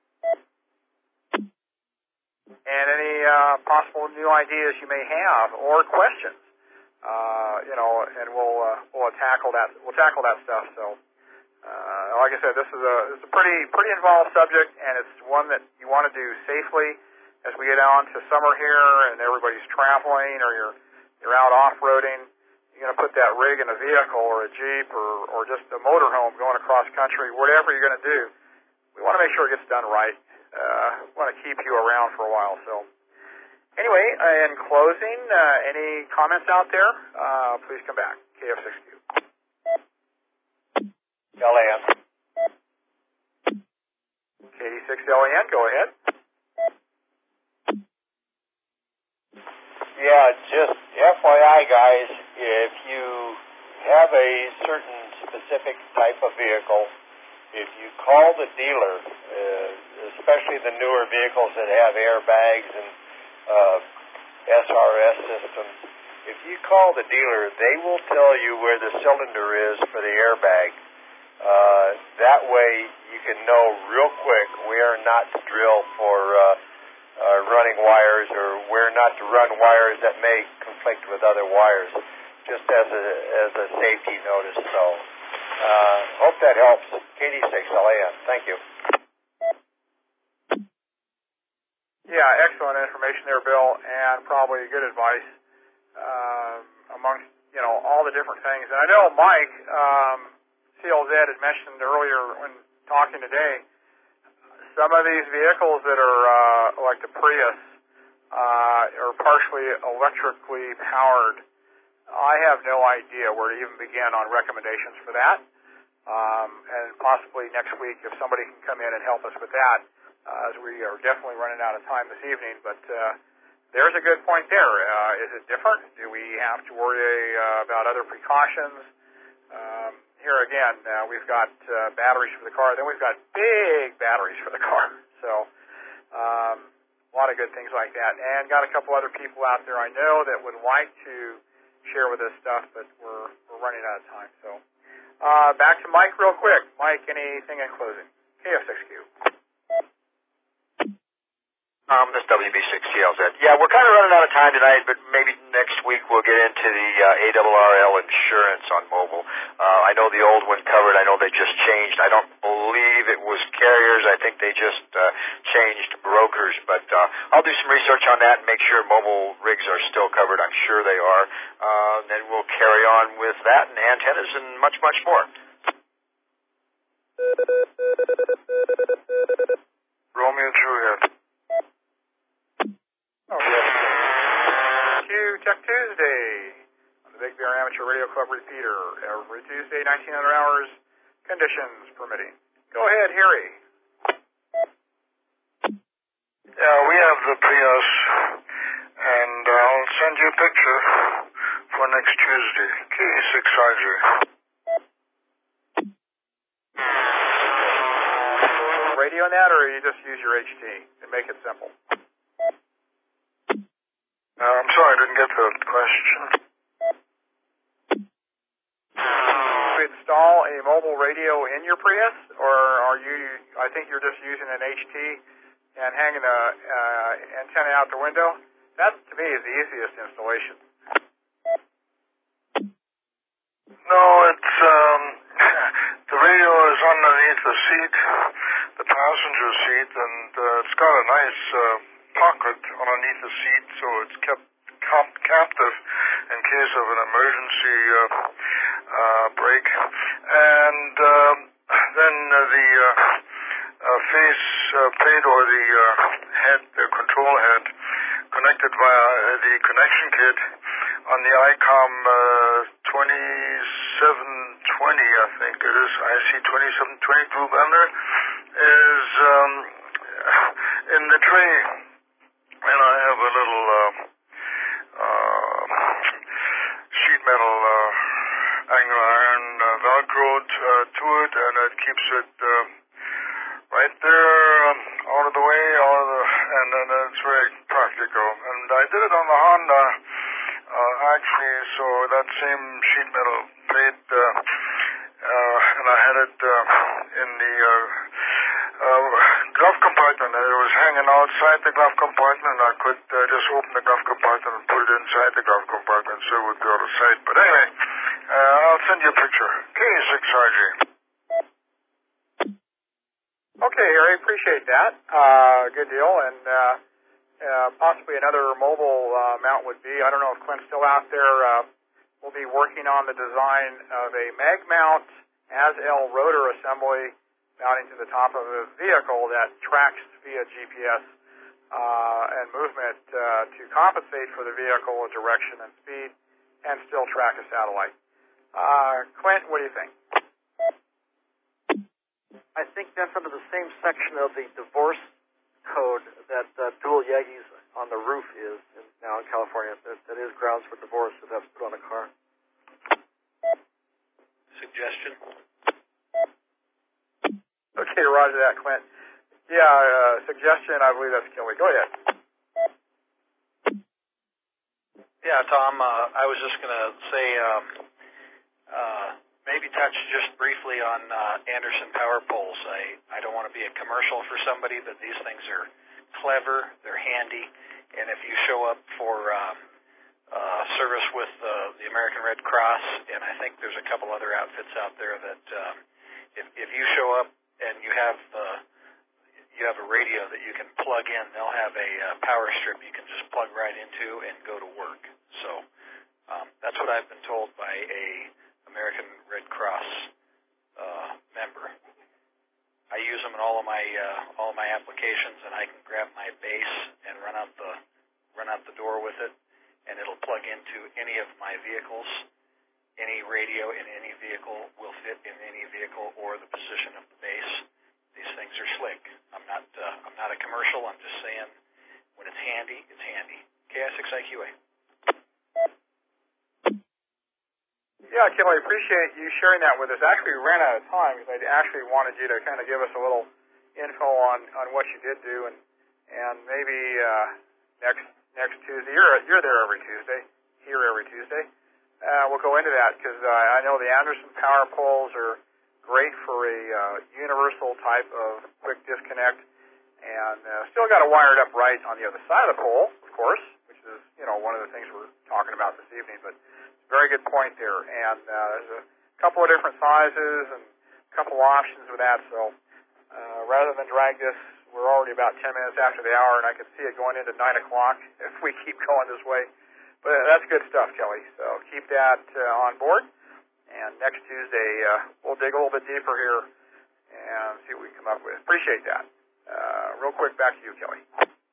And any uh, possible new ideas you may have or questions, uh, you know, and we'll uh, we'll tackle that we'll tackle that stuff. So. Uh, like I said, this is a this is a pretty pretty involved subject, and it's one that you want to do safely as we get on to summer here, and everybody's traveling, or you're you're out off-roading. You're going to put that rig in a vehicle or a Jeep or or just a motorhome going across country, whatever you're going to do. We want to make sure it gets done right. Uh, we want to keep you around for a while. So, anyway, uh, in closing, uh, any comments out there? Uh, please come back. K F six Q.
L A N.
K D six L A N, go ahead.
Yeah, just F Y I, guys, if you have a certain specific type of vehicle, if you call the dealer, uh, especially the newer vehicles that have airbags and uh, S R S systems, if you call the dealer, they will tell you where the cylinder is for the airbag. Uh, that way you can know real quick where not to drill for uh, uh, running wires, or where not to run wires that may conflict with other wires, just as a as a safety notice. So uh, hope that helps. K D six L A N. Thank you.
Yeah, excellent information there, Bill, and probably good advice um, amongst, you know, all the different things. And I know Mike, um, C L Z had mentioned earlier when talking today, some of these vehicles that are uh, like the Prius uh, are partially electrically powered. I have no idea where to even begin on recommendations for that. Um, and possibly next week, if somebody can come in and help us with that, uh, as we are definitely running out of time this evening. But uh, there's a good point there. Uh, is it different? Do we have to worry uh, about other precautions? Um, here again, uh, we've got uh, batteries for the car. Then we've got big batteries for the car. So um, a lot of good things like that. And got a couple other people out there I know that would like to share with us stuff, but we're we're running out of time. So uh, back to Mike real quick. Mike, anything in closing? K F six Q.
Um, this W B six C L Z. Yeah, we're kind of running out of time tonight, but maybe next week we'll get into the uh, A R R L insurance on mobile. Uh, I know the old one covered. I know they just changed. I don't believe it was carriers. I think they just uh, changed brokers. But uh, I'll do some research on that and make sure mobile rigs are still covered. I'm sure they are. Uh, then we'll carry on with that and antennas and much, much more.
Romeo Juliet.
Okay. Q Tech Tuesday on the Big Bear Amateur Radio Club repeater. Every Tuesday, nineteen hundred hours, conditions permitting. Go ahead, Harry.
Yeah, we have the Prius, and I'll send you a picture for next Tuesday. K six R J.
Radio on that, or you just use your H T and make it simple?
Uh, I'm sorry, I didn't get the question.
You install a mobile radio in your Prius, or are you, I think you're just using an H T and hanging a uh, antenna out the window? That, to me, is the easiest installation.
No, it's, um, the radio is underneath the seat, the passenger seat, and uh, it's got a nice uh, pocket underneath the seat, so it's kept cap- captive in case of an emergency uh, uh, break. And um, then uh, the uh, uh, face uh, plate or the uh, head, the control head, connected via the connection kit on the ICOM uh, twenty-seven twenty, I think it is, I C twenty-seven twenty blue bender, is um, in the tray. And I have a little uh, uh, sheet metal uh, angle iron uh, velcroed uh, to it, and it keeps it uh, right there, um, out of the way, out of the, and then it's very practical. And I did it on the Honda, uh, actually, so that same sheet metal plate, uh, uh, and I had it uh, in the uh, uh, glove compartment, and it was hanging outside the glove compartment, and I could uh, just open the glove compartment and put it inside the glove compartment so it would be out of sight. But anyway, uh, I'll send you a picture. K six R J.
Okay, Harry, appreciate that. Uh, good deal. And uh, uh, possibly another mobile uh, mount would be, I don't know if Clint's still out there, uh, we'll be working on the design of a mag mount as L rotor assembly mounting to the top of a vehicle that tracks via G P S uh, and movement uh, to compensate for the vehicle direction and speed and still track a satellite. Uh, Clint, what do you think?
I think that's under the same section of the divorce code that uh, dual Yagis on the roof is in, now in California. That, that is grounds for divorce if that's put on a car.
Suggestion?
Okay, roger that, Clint. Yeah, uh, suggestion, I believe that's Kelly. Go ahead.
Yeah, Tom, uh, I was just going to say um, uh, maybe touch just briefly on uh, Anderson power poles. I, I don't want to be a commercial for somebody, but these things are clever, they're handy, and if you show up for um, uh, service with uh, the American Red Cross, and I think there's a couple other outfits out there that um, if, if you show up and you have uh, you have a radio that you can plug in, they'll have a uh, power strip you can just plug right into and go to work. So um, that's what I've been told by a American Red Cross uh, member. I use them in all of my uh, all of my applications, and I can grab my base and run out the run out the door with it, and it'll plug into any of my vehicles. Any radio in any vehicle will fit in any vehicle or the position of the base. These things are slick. I'm not uh, I'm not a commercial. I'm just saying when it's handy, it's handy. K I six I Q A.
Yeah, Kim, I appreciate you sharing that with us. Actually, we ran out of time because I actually wanted you to kind of give us a little info on, on what you did do, and and maybe uh, next next Tuesday. You're you're there every Tuesday, here every Tuesday. Uh, we'll go into that because uh, I know the Anderson power poles are great for a uh, universal type of quick disconnect, and uh, still got to wire it up right on the other side of the pole, of course, which is you know one of the things we're talking about this evening, but. Very good point there, and uh, there's a couple of different sizes and a couple of options with that, so uh, rather than drag this, we're already about ten minutes after the hour, and I can see it going into nine o'clock if we keep going this way, but that's good stuff, Kelly, so keep that uh, on board, and next Tuesday uh, we'll dig a little bit deeper here and see what we can come up with. Appreciate that. Uh, real quick, back to you, Kelly.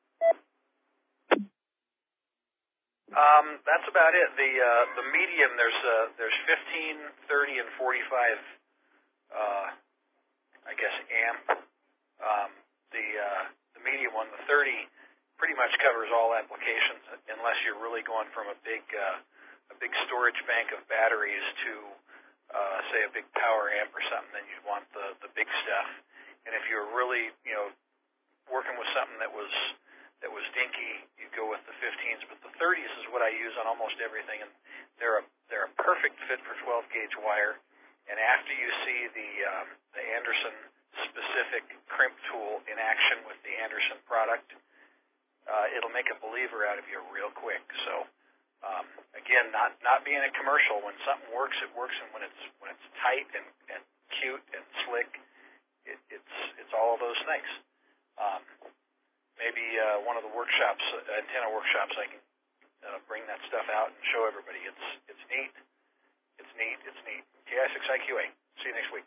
Um, that's about it. The uh, the medium, there's uh, there's fifteen, thirty, and forty-five, uh, I guess, amp. Um, the uh, the medium one, the thirty, pretty much covers all applications, unless you're really going from a big uh, a big storage bank of batteries to uh, say a big power amp or something. Then you'd want the the big stuff. And if you're really you know working with something that was that was dinky, you go with the fifteens, but the thirties is what I use on almost everything, and they're a they're a perfect fit for twelve gauge wire. And after you see the um, the Anderson specific crimp tool in action with the Anderson product, uh, it'll make a believer out of you real quick. So um, again, not not being a commercial, when something works, it works, and when it's when it's tight and, and cute and slick, it, it's it's all of those things. Um, Maybe uh, one of the workshops, uh, antenna workshops, I can uh, bring that stuff out and show everybody. It's it's neat. It's neat. It's neat. K I six I Q A. See you next week.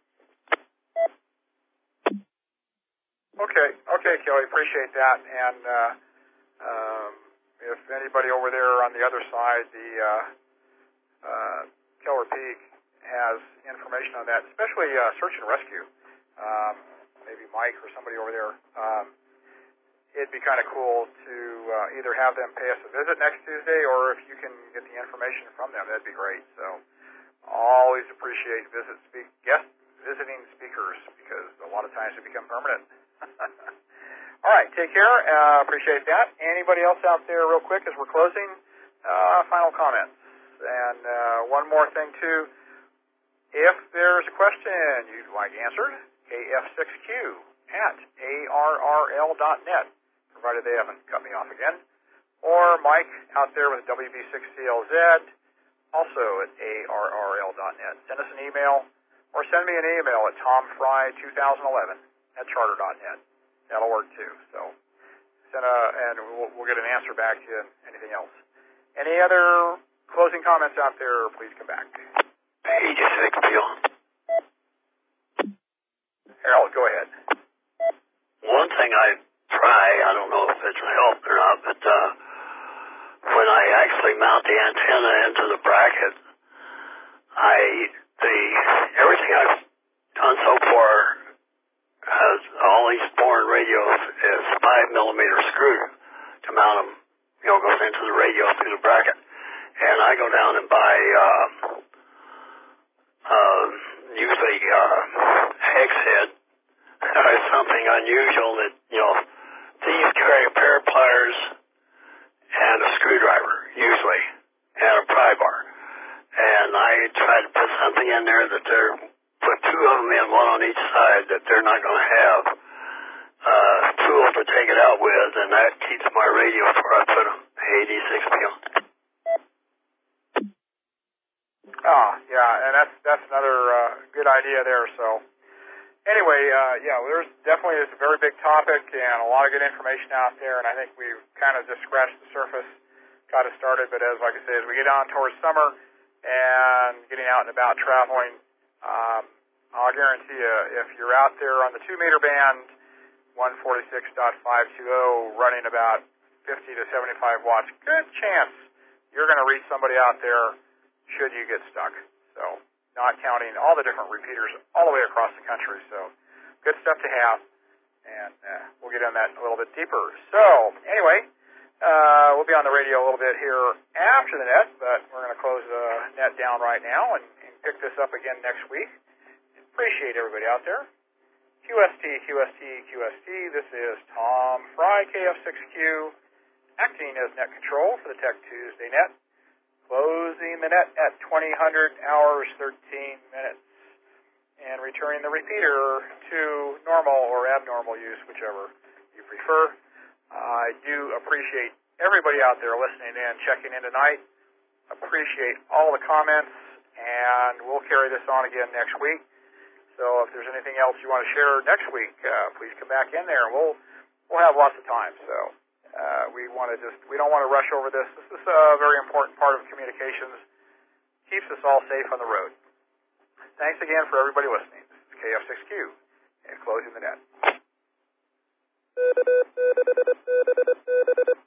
Okay. Okay, Kelly. Appreciate that. And uh, um, if anybody over there on the other side, the uh, uh, Keller Peak, has information on that, especially uh, search and rescue, um, maybe Mike or somebody over there, um, it'd be kind of cool to uh, either have them pay us a visit next Tuesday, or if you can get the information from them, that'd be great. So always appreciate visit speak guest visiting speakers, because a lot of times they become permanent. All right, take care. Uh, appreciate that. Anybody else out there, real quick, as we're closing? Uh, final comments. And uh, one more thing, too. If there's a question you'd like answered, K F six Q at A R R L dot net. Provided they haven't cut me off again. Or Mike out there with W B six C L Z, also at A R R L dot net. Send us an email, or send me an email at tom fry two thousand eleven at charter dot net. That'll work too. So send a, and we'll, we'll get an answer back to you. Anything else? Any other closing comments out there? Please come back.
eighty-six, Bill.
Harold, go ahead.
One thing I try, I don't know if it's helped or not, but uh, when I actually mount the antenna into the bracket, I the everything I've done so far has all these foreign radios is five millimeter screw to mount them. You know, goes into the radio through the bracket, and I go down and buy uh, uh, usually uh, hex head. It's something unusual that, you know, these carry a pair of pliers and a screwdriver, usually, and a pry bar. And I try to put something in there that they're, put two of them in, one on each side, that they're not going to have uh, a tool to take it out with, and that keeps my radio where I put them, eighty-six P M.
Oh, yeah, and that's, that's another uh, good idea there, so... Anyway, uh, yeah, there's definitely is a very big topic and a lot of good information out there, and I think we've kind of just scratched the surface, got it started, but as, like I say, as we get on towards summer and getting out and about traveling, um, I'll guarantee you, if you're out there on the two meter band, one forty-six point five two zero, running about fifty to seventy-five watts, good chance you're going to reach somebody out there should you get stuck. So... not counting all the different repeaters all the way across the country. So good stuff to have, and uh, we'll get on that a little bit deeper. So anyway, uh, we'll be on the radio a little bit here after the net, but we're going to close the net down right now and, and pick this up again next week. Appreciate everybody out there. Q S T, Q S T, Q S T. This is Tom Fry, K F six Q, acting as net control for the Tech Tuesday net. Closing the net at twenty hundred hours, thirteen minutes, and returning the repeater to normal or abnormal use, whichever you prefer. I do appreciate everybody out there listening in, checking in tonight. Appreciate all the comments, and we'll carry this on again next week. So if there's anything else you want to share next week, uh, please come back in there. We'll we'll have lots of time. So. Uh, we want to just, we don't want to rush over this. This is a very important part of communications. Keeps us all safe on the road. Thanks again for everybody listening. This is K F six Q, and closing the net.